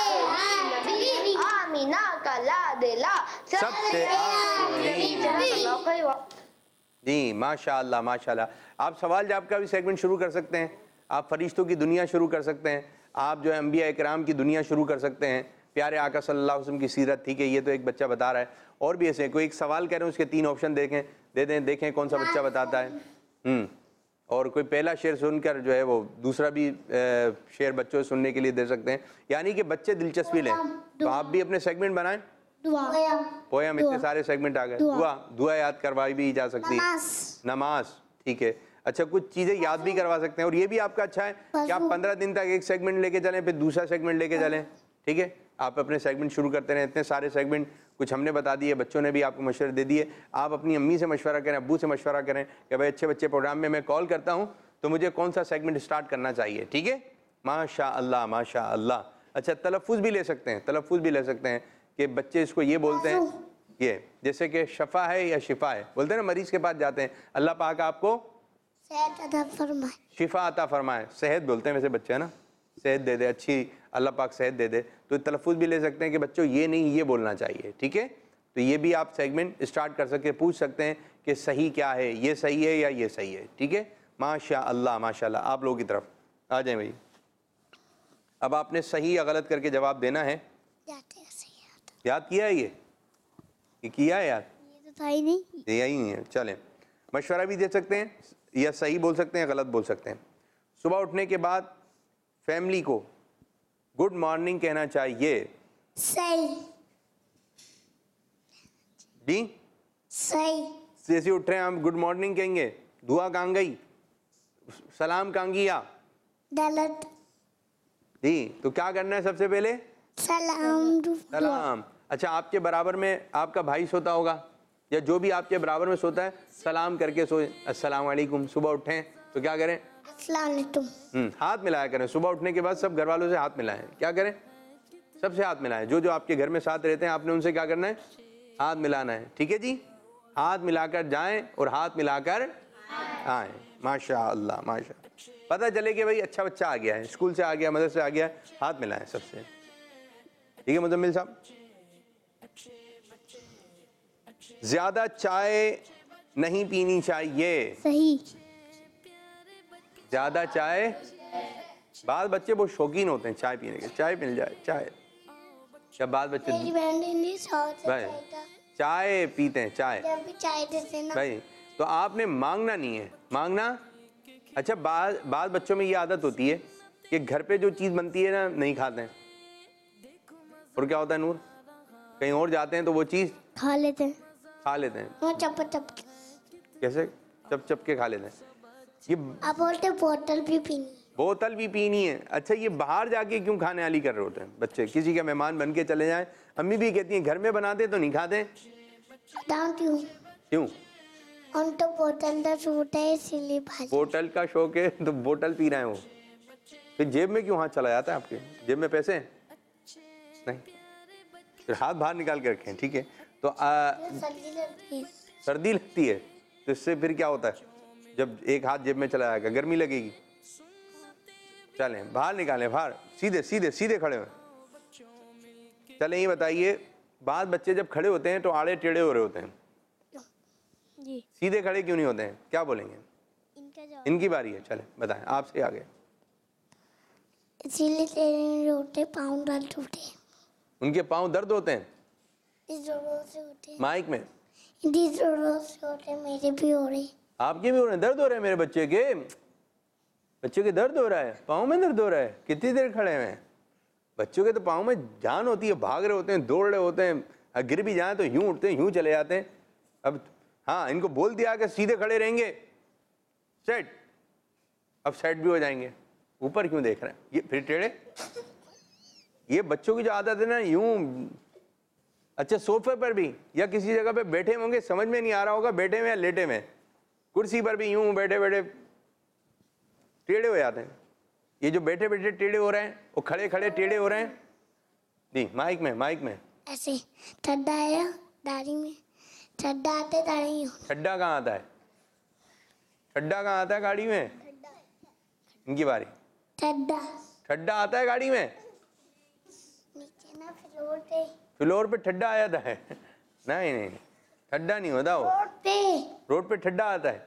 आखिरी नबी, आमीना का लाडला सबसे आखिरी नबी। जी, माशाअल्लाह माशाअल्लाह। आप सवाल जवाब का भी सेगमेंट शुरू कर सकते हैं, आप फरिश्तों की दुनिया शुरू कर सकते हैं, आप जो है अंबिया इकराम की दुनिया शुरू कर सकते हैं, प्यारे आका सल्लल्लाहु अलैहि वसल्लम की सीरत, ठीक है? ये तो एक बच्चा बता रहा है। और भी ऐसे कोई एक सवाल कह रहे हैं, उसके तीन ऑप्शन देखें, दे दें, देखें कौन सा बच्चा बताता है। हम्म और कोई पहला शेर सुनकर जो है वो दूसरा भी शेर बच्चों से सुनने के लिए दे सकते हैं। यानी कि बच्चे दिलचस्पी लें, तो आप भी अपने सेगमेंट बनाएं। दुआ, पोयम, इतने सारे सेगमेंट आ गए। दुआ, दुआ याद करवाई भी जा सकती है, नमाज, ठीक है? अच्छा, कुछ चीज़ें याद भी करवा सकते हैं। और ये भी आपका अच्छा है कि आप पंद्रह दिन तक एक सेगमेंट लेके चलें, फिर दूसरा सेगमेंट लेके चलें, ठीक है? आप अपने सेगमेंट शुरू करते रहें। इतने सारे सेगमेंट कुछ हमने बता दिए, बच्चों ने भी आपको मशवरे दे दिए। आप अपनी अम्मी से मशवरा करें, अब्बू से मशवरा करें कि भाई अच्छे बच्चे प्रोग्राम में मैं कॉल करता हूँ तो मुझे कौन सा सेगमेंट स्टार्ट करना चाहिए, ठीक है? माशा अल्लाह माशा अल्लाह। अच्छा, तलफ़ुज़ भी ले सकते हैं, तलफ़ुज़ भी ले सकते हैं कि बच्चे इसको ये बोलते हैं, ये जैसे कि शफ़ा है या शिफा है, बोलते हैं ना, मरीज़ के पास जाते हैं, अल्लाह पाक आपको सेहत अता फरमाए, शिफा अता फरमाए, सेहत बोलते हैं वैसे बच्चे, है ना? सेहत दे दे, अच्छी अल्लाह पाक सेहत दे दे। तो तलफ़ुज़ भी ले सकते हैं कि बच्चों ये नहीं ये बोलना चाहिए, ठीक है? तो ये भी आप सेगमेंट स्टार्ट कर सकते, पूछ सकते हैं कि सही क्या है, ये सही है या ये सही है, ठीक है? माशा अल्लाह माशाअल्लाह। आप लोगों की तरफ आ जाएं भाई। अब आपने सही या गलत करके जवाब देना है। याद किया है? ये ये किया है यार? ये तो था ही नहीं। ये यही नहीं है। चलें, मशवरा भी दे सकते हैं, या सही बोल सकते हैं, गलत बोल सकते हैं। सुबह उठने के बाद फैमिली को गुड मॉर्निंग कहना चाहिए। सही, जी, सही। जैसे उठ रहे हैं हम गुड मॉर्निंग कहेंगे, दुआ कहाँ गई, सलाम कहाँ गया? गलत। जी, तो क्या करना है सबसे पहले? सलाम। सलाम। अच्छा, आपके बराबर में आपका भाई सोता होगा या जो भी आपके बराबर में सोता है, सलाम करके सोए, अस्सलाम वालेकुम। सुबह उठें तो क्या करें? अस्सलाम वालेकुम। हम्म हाथ मिलाया करें। सुबह उठने के बाद सब घर वालों से हाथ मिलाएं। क्या करें? सबसे हाथ मिलाएं। जो जो आपके घर में साथ रहते हैं आपने उनसे क्या करना है? हाथ मिलाना है, ठीक है जी? हाथ मिलाकर जाएं और हाथ मिलाकर आएं। माशा अल्लाह, माशा। पता चले कि भाई अच्छा बच्चा आ गया है, स्कूल से आ गया, मदरसे से आ गया, हाथ मिलाएं सबसे। ठीक है मुजम्मिल साहब? ज्यादा चाय नहीं पीनी चाहिए। सही। ज्यादा चाय, बाद बच्चे बहुत शौकीन होते हैं चाय पीने के, चाय मिल जाए चाय। जब बाद बच्चे भाई चाय पीते हैं, चाय जब भी चाय देते ना भाई, तो आपने मांगना नहीं है, मांगना। अच्छा, बाद बाद बच्चों में ये आदत होती है कि घर पे जो चीज़ बनती है ना नहीं खाते हैं, और क्या होता है नूर, कहीं और जाते हैं तो वो चीज़ खा लेते हैं, खा लेते हैं। वो चप चप के। कैसे? चप चप के खा लेते हैं। ये आप बोलते बोतल भी पीनी, बोतल भी पीनी है। अच्छा, ये बाहर जाके क्यों खाने वाली कर रहे होते हैं बच्चे? किसी के मेहमान बन के चले जाएं, अम्मी भी कहती हैं घर में बनाते तो नहीं खाते। क्यों? क्यों? उन तो बोतल का सूट है इसीलिए भाई। बोतल का शौक है तो बोतल पी रहे हैं वो। फिर जेब में क्यों हाथ चला जाता है आपके? जेब में पैसे हैं? नहीं, फिर हाथ बाहर निकाल के रखें। ठीक है, तो आ, सर्दी लगती है। सर्दी लगती है तो इससे फिर क्या होता है? जब एक हाथ जेब में चला जाएगा गर्मी लगेगी। चलें बाहर निकालें, बाहर सीधे सीधे सीधे खड़े हुए। चलें ये बताइए, बाद बच्चे जब खड़े होते हैं तो आड़े टेढ़े हो रहे होते हैं जी। सीधे खड़े क्यों नहीं होते हैं? क्या बोलेंगे? इनका जवाब इनकी बारी है, चलें बताएं, आपसे आगे। इसीलिए तेरे रोटे पाँव दर्द होते हैं। उनके पाँव दर्द होते हैं इस जोरों से होते हैं, माइक में? इस जोरों से होते हैं, मेरे भी हो रहे। आपके भी हो रहे हैं? दर्द हो रहे हैं मेरे बच्चे के? बच्चे के दर्द हो रहा है, पाँव में दर्द हो रहा है? कितनी देर खड़े हुए हैं? बच्चों के तो पाँव में जान होती है, भाग रहे होते हैं, दौड़ रहे होते हैं, गिर भी जाए तो यूं उठते हैं, यूं चले जाते हैं। अब हाँ, इनको बोल दिया कि सीधे खड़े रहेंगे, सेट, अब सेट भी हो जाएंगे। ऊपर क्यों देख रहे हैं? ये फिर टेढ़े। ये बच्चों की जो आदत है ना यूं। अच्छा, सोफे पर भी या किसी जगह पे बैठे होंगे, समझ में नहीं आ रहा होगा बैठे में या लेटे में, कुर्सी पर भी यूं बैठे बैठे टेढ़े हो जाते हैं। ये जो बैठे बैठे टेढ़े हो रहे हैं, वो खड़े खड़े टेढ़े हो रहे हैं। जी माइक में, माइक में। ऐसे ठड्डा आया दाढ़ी में, ठड्डा आते दाढ़ी। ठड्डा कहाँ आता है? ठड्डा कहाँ आता है गाड़ी में? इनकी बारी। ठड्डा ठड्डा आता है गाड़ी में? नीचे ना फ्लोर पे। फ्लोर पे ठड्डा आ जाता है? नहीं नहीं, ठड्डा नहीं होता वो। रोड पे, रोड पे ठड्डा आता है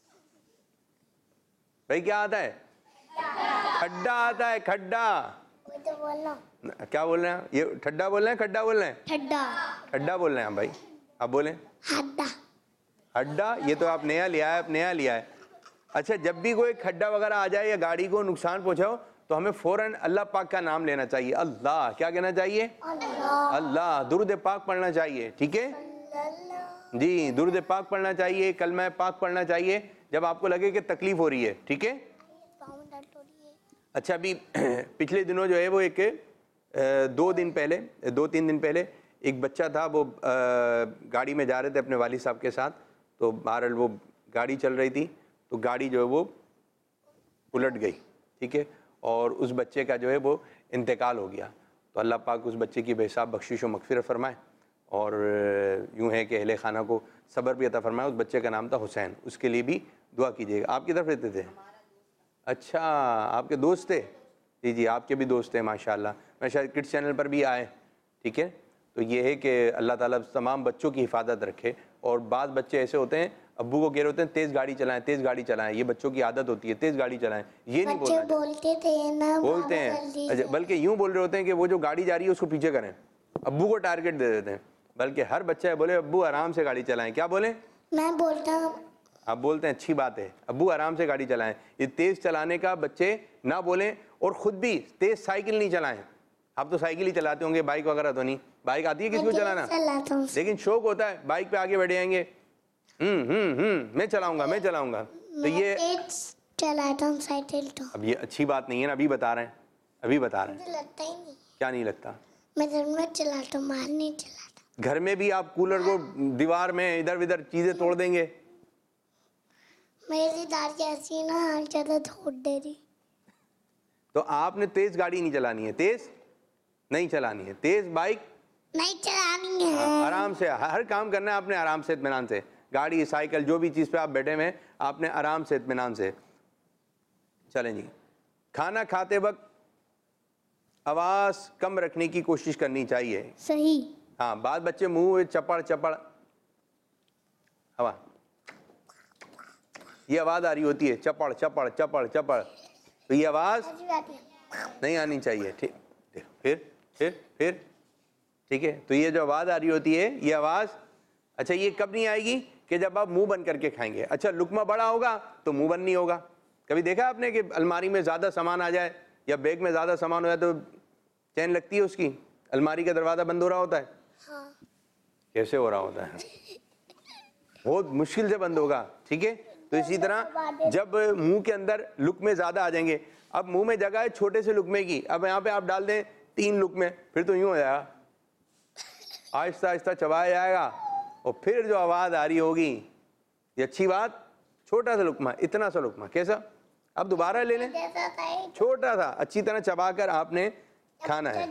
भाई। क्या आता है? खड्डा आता है, खड्डा। वो तो बोलो। क्या बोल रहे हैं? ये ठड्डा बोल रहे हैं, खड्डा बोल रहे हैं? ठड्डा। खड्डा बोल रहे हैं भाई, आप बोलें। हड्डा। खड्डा, ये तो आप नया लिया है, आप नया लिया है। अच्छा, जब भी कोई खड्डा वगैरह आ जाए या गाड़ी को नुकसान पहुंचाओ तो हमें फौरन अल्लाह पाक का नाम लेना चाहिए। अल्लाह, क्या कहना चाहिए? अल्लाह। अल्लाह, दुरूद पाक पढ़ना चाहिए। ठीक है जी, दुरूद पाक पढ़ना चाहिए, कलमा पाक पढ़ना चाहिए जब आपको लगे कि तकलीफ हो रही है। ठीक है। अच्छा, अभी पिछले दिनों जो है वो एक दो दिन पहले, दो तीन दिन पहले एक बच्चा था, वो गाड़ी में जा रहे थे अपने वालिद साहब के साथ। तो बहरहाल वो गाड़ी चल रही थी तो गाड़ी जो है वो उलट गई। ठीक है, और उस बच्चे का जो है वो इंतकाल हो गया। तो अल्लाह पाक उस बच्चे की बेहिसाब बख्शिश व मगफिरत फरमाए, और यूँ है कि अहले खाना को सब्र भी अता फरमाए। उस बच्चे का नाम था हुसैन, उसके लिए भी दुआ कीजिएगा। आप किधर रहते थे? अच्छा, आपके दोस्त थे? जी जी, आपके भी दोस्त हैं माशाल्लाह। मैं शायद किड्स चैनल पर भी आए। ठीक है, तो ये है कि अल्लाह ताला तमाम बच्चों की हिफाजत रखे। और बाद बच्चे ऐसे होते हैं, अब्बू को कह रहे होते हैं तेज़ गाड़ी चलाएं, तेज़ गाड़ी चलाएं। ये बच्चों की आदत होती है, तेज़ गाड़ी चलाएं। ये नहीं बोलना, बोलते थे ना, बोलते हैं। अच्छा, बल्कि यूँ बोल रहे होते हैं कि वो जो गाड़ी जा रही है उसको पीछे करें, अब्बू को टारगेट दे देते हैं। बल्कि हर बच्चा बोले अब्बू आराम से गाड़ी चलाएं। क्या बोले? मैं बोलता हूँ। आप बोलते हैं, अच्छी बात है, अब्बू आराम से गाड़ी चलाएं। ये तेज़ चलाने का बच्चे ना बोलें, और ख़ुद भी तेज़ साइकिल नहीं चलाएं। आप तो साइकिल ही चलाते होंगे, बाइक वगैरह तो नहीं। बाइक आती है किसी को चलाना? लेकिन शौक होता है, बाइक पे आगे बढ़े आएंगे, हम्म हम्म हम्म मैं चलाऊंगा, मैं चलाऊंगा। तो ये चलाता हूँ साइकिल। तो अब ये अच्छी बात नहीं है ना, अभी बता रहे हैं, अभी बता रहे हैं। मुझे लगता ही नहीं। क्या नहीं लगता? मैं घर में चलाता हूँ, बाहर नहीं चलाता। घर में भी आप कूलर को दीवार में इधर उधर चीजें तोड़ देंगे। मेरी दादी ऐसी है ना, हर जगह तोड़ दे रही। तो आपने तेज गाड़ी नहीं चलानी है, तेज नहीं चलानी है। तेज बाइक नहीं चलानी है। हाँ, आराम से हर काम करना है आपने, आराम से इत्मीनान से। गाड़ी साइकिल जो भी चीज़ पे आप बैठे हुए हैं आपने आराम से इत्मीनान से चलें जी। खाना खाते वक्त आवाज़ कम रखने की कोशिश करनी चाहिए। सही। हाँ, बाद बच्चे मुंह में चपड़ चपड़ हवा ये आवाज़ आ रही होती है, चपड़ चपड़ चपड़ चपड़, तो ये आवाज़ नहीं आनी चाहिए। ठीक, फिर फिर फिर ठीक है। तो ये जो आवाज़ आ रही होती है ये आवाज़, अच्छा ये कब नहीं आएगी कि जब आप मुंह बंद करके खाएंगे। अच्छा लुकमा बड़ा होगा तो मुंह बंद नहीं होगा। कभी देखा आपने कि अलमारी में ज़्यादा सामान आ जाए या बैग में ज़्यादा सामान हो जाए तो चैन लगती है उसकी, अलमारी का दरवाज़ा बंद हो रहा होता है। हाँ। कैसे हो रहा होता है? बहुत मुश्किल से बंद होगा। ठीक है, तो इसी तरह जब मुंह के अंदर लुकमे ज़्यादा आ जाएंगे, अब मुंह में जगह है छोटे से लुकमे की, अब यहाँ पे आप डाल दें तीन लुकमे, फिर तो यूँ हो जाएगा, आहिस्ता आहिस्ता चबाया जाएगा और फिर जो आवाज़ आ रही होगी ये अच्छी बात, छोटा सा लुकमा, इतना सा लुकमा, कैसा? अब दोबारा ले लें, छोटा सा, अच्छी तरह चबा कर आपने खाना है।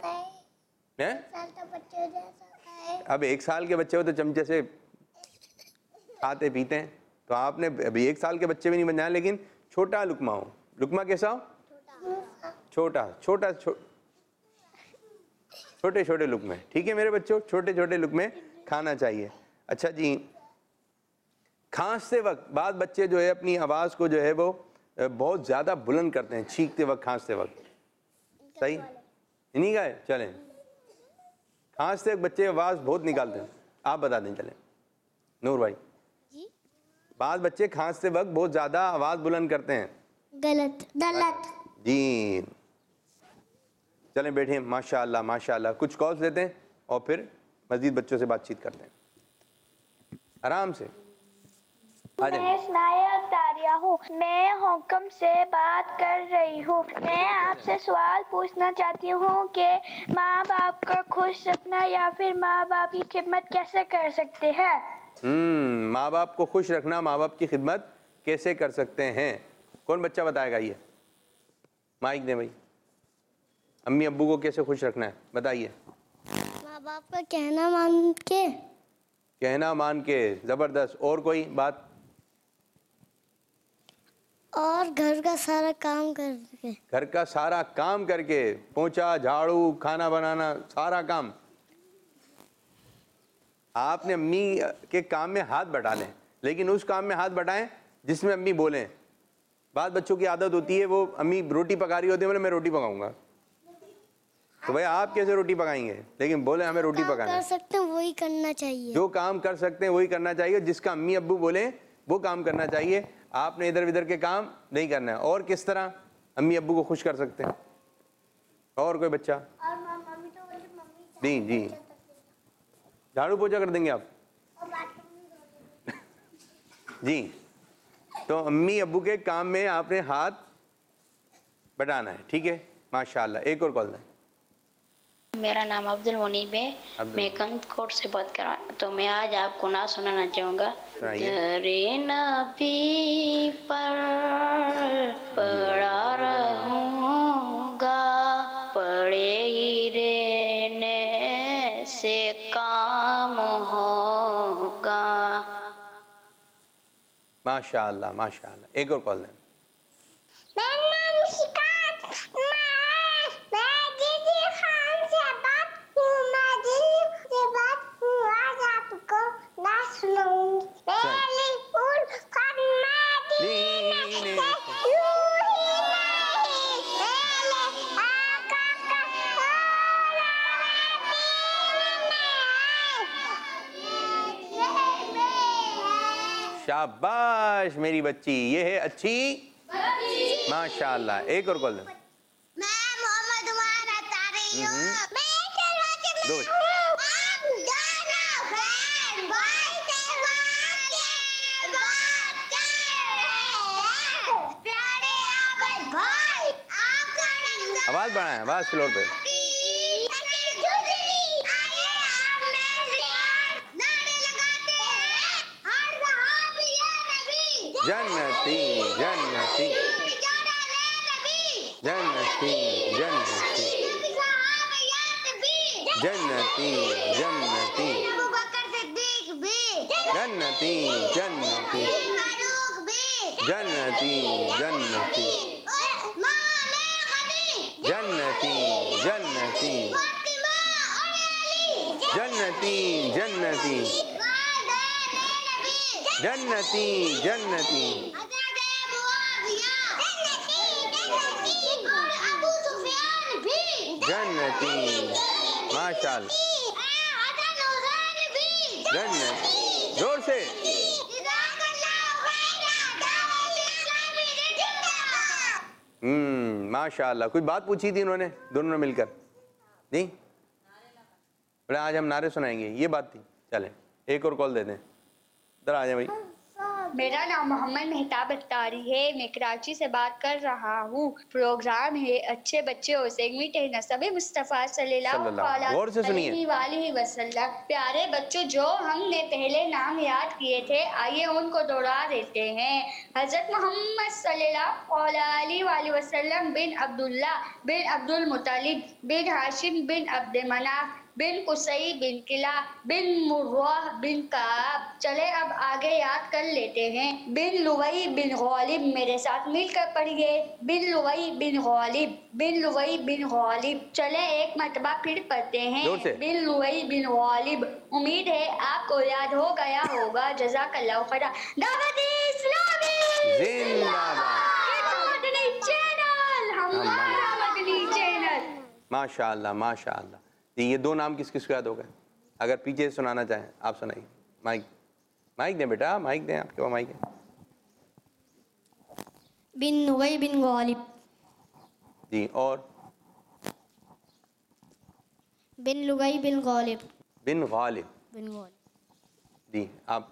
अब एक साल के बच्चे हो तो चमचे से खाते पीते हैं, तो आपने अभी एक साल के बच्चे भी नहीं बन जाए, लेकिन छोटा लुकमा हो। लुकमा कैसा हो? छोटा छोटा छो, छोटे छोटे लुकमे। ठीक है मेरे बच्चों, छोटे छोटे लुकमे खाना चाहिए। अच्छा जी, खांसते वक्त बाद बच्चे जो है अपनी आवाज़ को जो है वो बहुत ज़्यादा बुलंद करते हैं, छींकते वक्त खांसते वक्त। सही इन्हीं का है? चलें, खांसते वक्त बच्चे आवाज़ बहुत निकालते हैं, आप बता दें। चलें नूर भाई, बाद बच्चे खांसते वक्त बहुत ज़्यादा आवाज़ बुलंद करते हैं। गलत। गलत जी। चलें बैठे, माशाअल्लाह माशाअल्लाह। कुछ कॉल्स लेते हैं और फिर मज़ीद बच्चों से बातचीत करते हैं आराम से। मैं स्नाया तारिया हूँ, मैं हुक्म से बात कर रही हूँ। मैं आपसे सवाल पूछना चाहती हूँ कि माँ बाप को खुश रखना या फिर माँ बाप की खिदमत कैसे कर सकते हैं? हम्म माँ बाप को खुश रखना, माँ बाप की खिदमत कैसे कर सकते हैं? कौन बच्चा बताएगा? ये माइक दे भाई। अम्मी अब्बू को कैसे खुश रखना है बताइए। माँ बाप का कहना मान के। कहना मान के, जबरदस्त। और कोई बात? और घर का सारा काम करके। घर का सारा काम करके, पोंछा झाड़ू खाना बनाना सारा काम। आपने अम्मी के काम में हाथ बटा लें, लेकिन उस काम में हाथ बटाएं जिसमें अम्मी बोलें। बाद बच्चों की आदत होती है, वो अम्मी रोटी पका रही होती है, बोले मैं रोटी पकाऊंगा, तो भाई आप कैसे रोटी पकाएंगे? लेकिन बोले हमें रोटी पकाना कर सकते हैं वही करना चाहिए। जो काम कर सकते हैं वही करना चाहिए, जिसका अम्मी अब्बू बोले वो काम करना चाहिए। आपने इधर उधर के काम नहीं करना है। और किस तरह अम्मी अब्बू को खुश कर सकते हैं? और कोई बच्चा? जी जी, झाड़ू पोछा कर देंगे आप जी। तो अम्मी अब्बू के काम में आपने हाथ बटाना है। ठीक है, माशाल्लाह। एक और कॉल दें। मेरा नाम अब्दुल मुनीब है, मैं कंदकोट से बात कर रहा हूँ। तो मैं आज आपको ना सुनाना चाहूँगा। तेरे नबी पर पड़ा रहूँगा, पड़े ही रहने से काम होगा। माशाल्लाह माशाल्लाह। एक और कॉल दें। शाबाश मेरी बच्ची, ये है अच्छी माशाल्लाह। एक और कॉल दें। मैं मोहम्मद उमर अतारी हूँ। मैं दो आवाज बढ़ाएं, आवाज फ्लोर पे। जन्नती जन्नती जन्नती जन्नती जन्नती जन्नती जन्नती जन्नती जन्नती जन्नती जन्नती जन्नती जन्नती जन्नती जन्नती जन्नती जन्नती माशाअल्लाह जन्नत जोर से हम्म माशाअल्लाह। कोई बात पूछी थी इन्होंने दोनों ने मिलकर नहीं? बोले आज हम नारे सुनाएंगे, ये बात थी। चलें एक और कॉल दे दें, इधर आ जाए भाई। मेरा नाम मोहम्मद मेहताब अख्तारी है, मैं कराची से बात कर रहा हूँ। प्रोग्राम है अच्छे बच्चे और सेगमेंट है नसब मुस्तफ़ा सल्लल्लाहु अलैहि वसल्लम। प्यारे बच्चों, जो हमने पहले नाम याद किए थे आइए उनको दोहरा देते हैं। हज़रत मोहम्मद सल्लल्लाहु अलैहि वसल्लम बिन अब्दुल्ला बिन अब्दुल मुत्तलिब बिन हाशिम बिन अब्द मनाफ बिन कुसई बिन किला बिन मुर्राह बिन काब। चले अब आगे याद कर लेते हैं। बिन लुवई बिन गालिब, मेरे साथ मिलकर पढ़िए। बिन लुवई बिन गालिब बिन लुवई बिन गालिब। चले एक मरतबा फिर पढ़ते हैं। बिन लुवई बिन गालिब। उम्मीद है आपको याद हो गया होगा। जज़ाकल्लाहु खैरा। दावत इस्लामी जिंदाबाद। मदनी चैनल, हमारा मदनी चैनल। माशाअल्लाह माशाअल्लाह। ये दो नाम किस किस को याद हो गए? अगर पीछे सुनाना चाहें आप सुनाइए। माइक माइक दें बेटा, माइक दें, आपके पास माइक है। बिन नुगई बिन गालिब जी, और बिन लुगई बिन गालिब बिन गालिब बिन गालिब जी। आप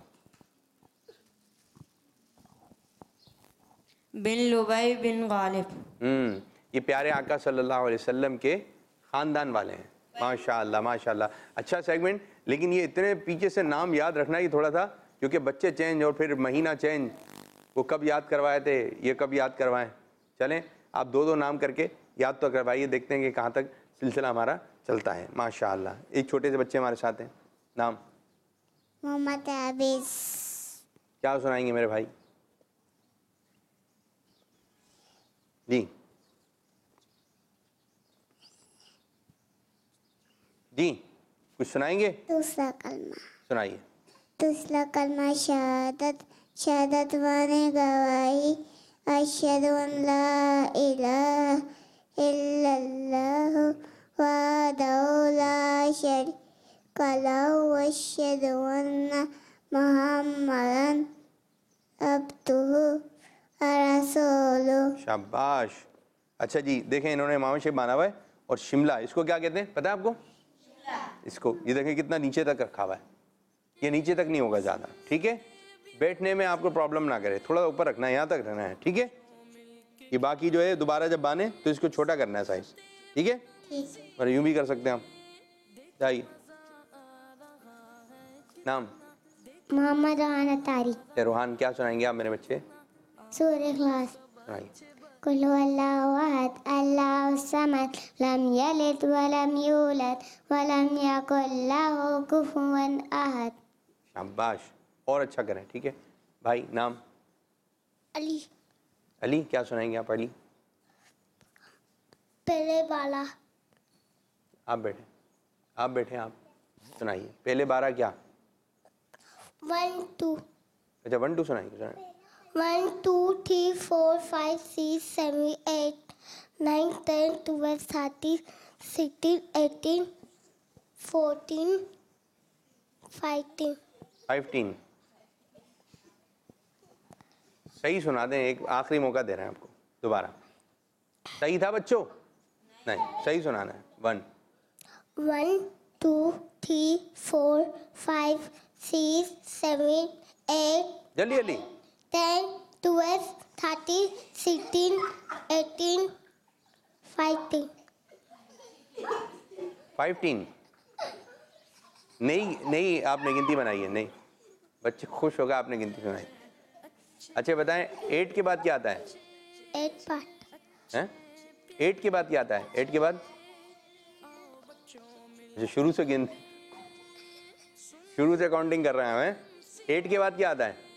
बिन लुबई बिन गालिब। हम्म ये प्यारे आका सल्लल्लाहु अलैहि वसल्लम के खानदान वाले हैं। माशाअल्लाह माशाअल्लाह। अच्छा सेगमेंट, लेकिन ये इतने पीछे से नाम याद रखना ही थोड़ा था, क्योंकि बच्चे चेंज और फिर महीना चेंज, वो कब याद करवाए थे, ये कब याद करवाएं। चलें आप दो दो नाम करके याद तो करवाइए, देखते हैं कि कहाँ तक सिलसिला हमारा चलता है। माशाअल्लाह। एक छोटे से बच्चे हमारे साथ हैं। नाम? मोहम्मद आबिस। क्या सुनाएंगे मेरे भाई? जी जी कुछ सुनाएंगे? दूसरा कलमा सुनाइए। दूसरा कलमा शहादत। शहादत माने गवाही, अशहदु अन ला इलाहा इल्लल्लाहु वहदहु ला शरीका लहु व अशहदु अन्ना मुहम्मदन अब्दुहु व रसूलुहु। शाबाश। अच्छा जी, देखें इन्होंने इमाम शेख माना हुआ है। और शिमला, इसको क्या कहते हैं पता है आपको? इसको ये देखें कितना नीचे तक रखा हुआ है, ये नीचे तक नहीं होगा ज़्यादा, ठीक है? बैठने में आपको प्रॉब्लम ना करे, थोड़ा ऊपर रखना है, यहाँ तक रखना है, ठीक है? ये बाकी जो है दोबारा जब बाने तो इसको छोटा करना है साइज, ठीक है? और यूं भी कर सकते हैं हम। जाइए। नाम? मोहम्मद रोहान अतारी। रोहान, क्या सुनाएंगे आप मेरे बच्चे? सूरह इखलास। सुनाइए। कुल हुवल्लाहु अहद अल्लाहु समद लम यलिद वलम यूलद वलम यकुल लहु कुफुवन अहद। शाबाश। और अच्छा करें, ठीक है भाई। नाम? अली। अली, क्या सुनाएंगे आप? अली पहले वाला। आप बैठे, आप बैठे, आप सुनाइए। पहले बारह क्या? One two. अच्छा वन टू सुनाइए, सुनाइए। One two three four five six seven eight nine ten twelve thirteen sixteen eighteen fourteen fiveteen fiveteen. सही सुना दें, एक आखिरी मौका दे रहे हैं आपको दोबारा। सही था बच्चों? नहीं, सही सुनाना है। One one two three four five six seven eight जल्दी जल्दी ten twelve thirteen sixteen eighteen fiveteen fiveteen. नहीं नहीं, आपने गिनती बनाई है। नहीं, बच्चे खुश होगा आपने गिनती सुनाई। अच्छा बताएं, एट के बाद क्या आता है? एट पार्ट हैं? एट के बाद क्या आता है? एट के बाद अच्छा शुरू से गिन, शुरू से काउंटिंग कर रहे हैं हमें। एट के बाद क्या आता है?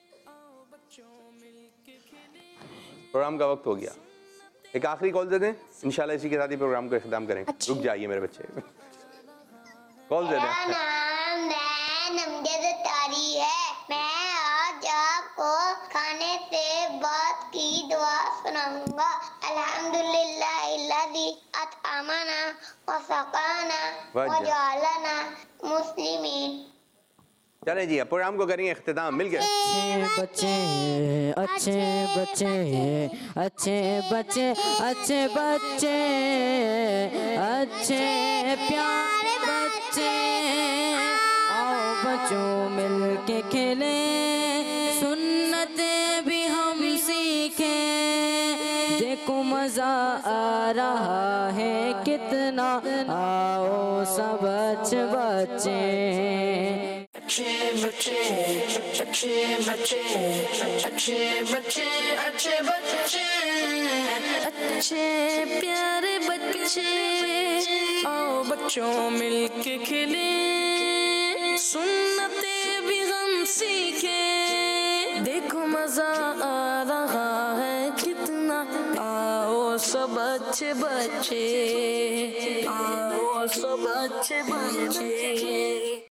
प्रोग्राम का वक्त हो गया। एक आखिरी कॉल दे दें, इंशाल्लाह इसी के साथ ही प्रोग्राम को इख्तिताम करें। रुक जाइए मेरे बच्चे, कॉल दे मेरा दें। नाम नैन अमजद तारी है। मैं आज आपको खाने से बात की दुआ सुनाऊंगा। अल्हम्दुलिल्लाह इल्लज़ी अतअमना व सक़ाना व जअलना मुस्लिमीन। चलें जी, अब प्रोग्राम को करेंगे इख्तिताम मिल गया। अच्छे बच्चे अच्छे बच्चे अच्छे बच्चे अच्छे बच्चे अच्छे प्यारे बच्चे, आओ बच्चों मिल के खेले, सुन्नतें भी हम सीखे, देखो मजा आ रहा है कितना, आओ सब अच्छे बच्चे। अच्छे बच्चे अच्छे बच्चे अच्छे बच्चे अच्छे बच्चे अच्छे प्यारे बच्चे, आओ बच्चों मिलके खेले, सुन्नतें भी हम सीखे, देखो मजा आ रहा है कितना, आओ सब अच्छे बच्चे, आओ सब अच्छे बच्चे।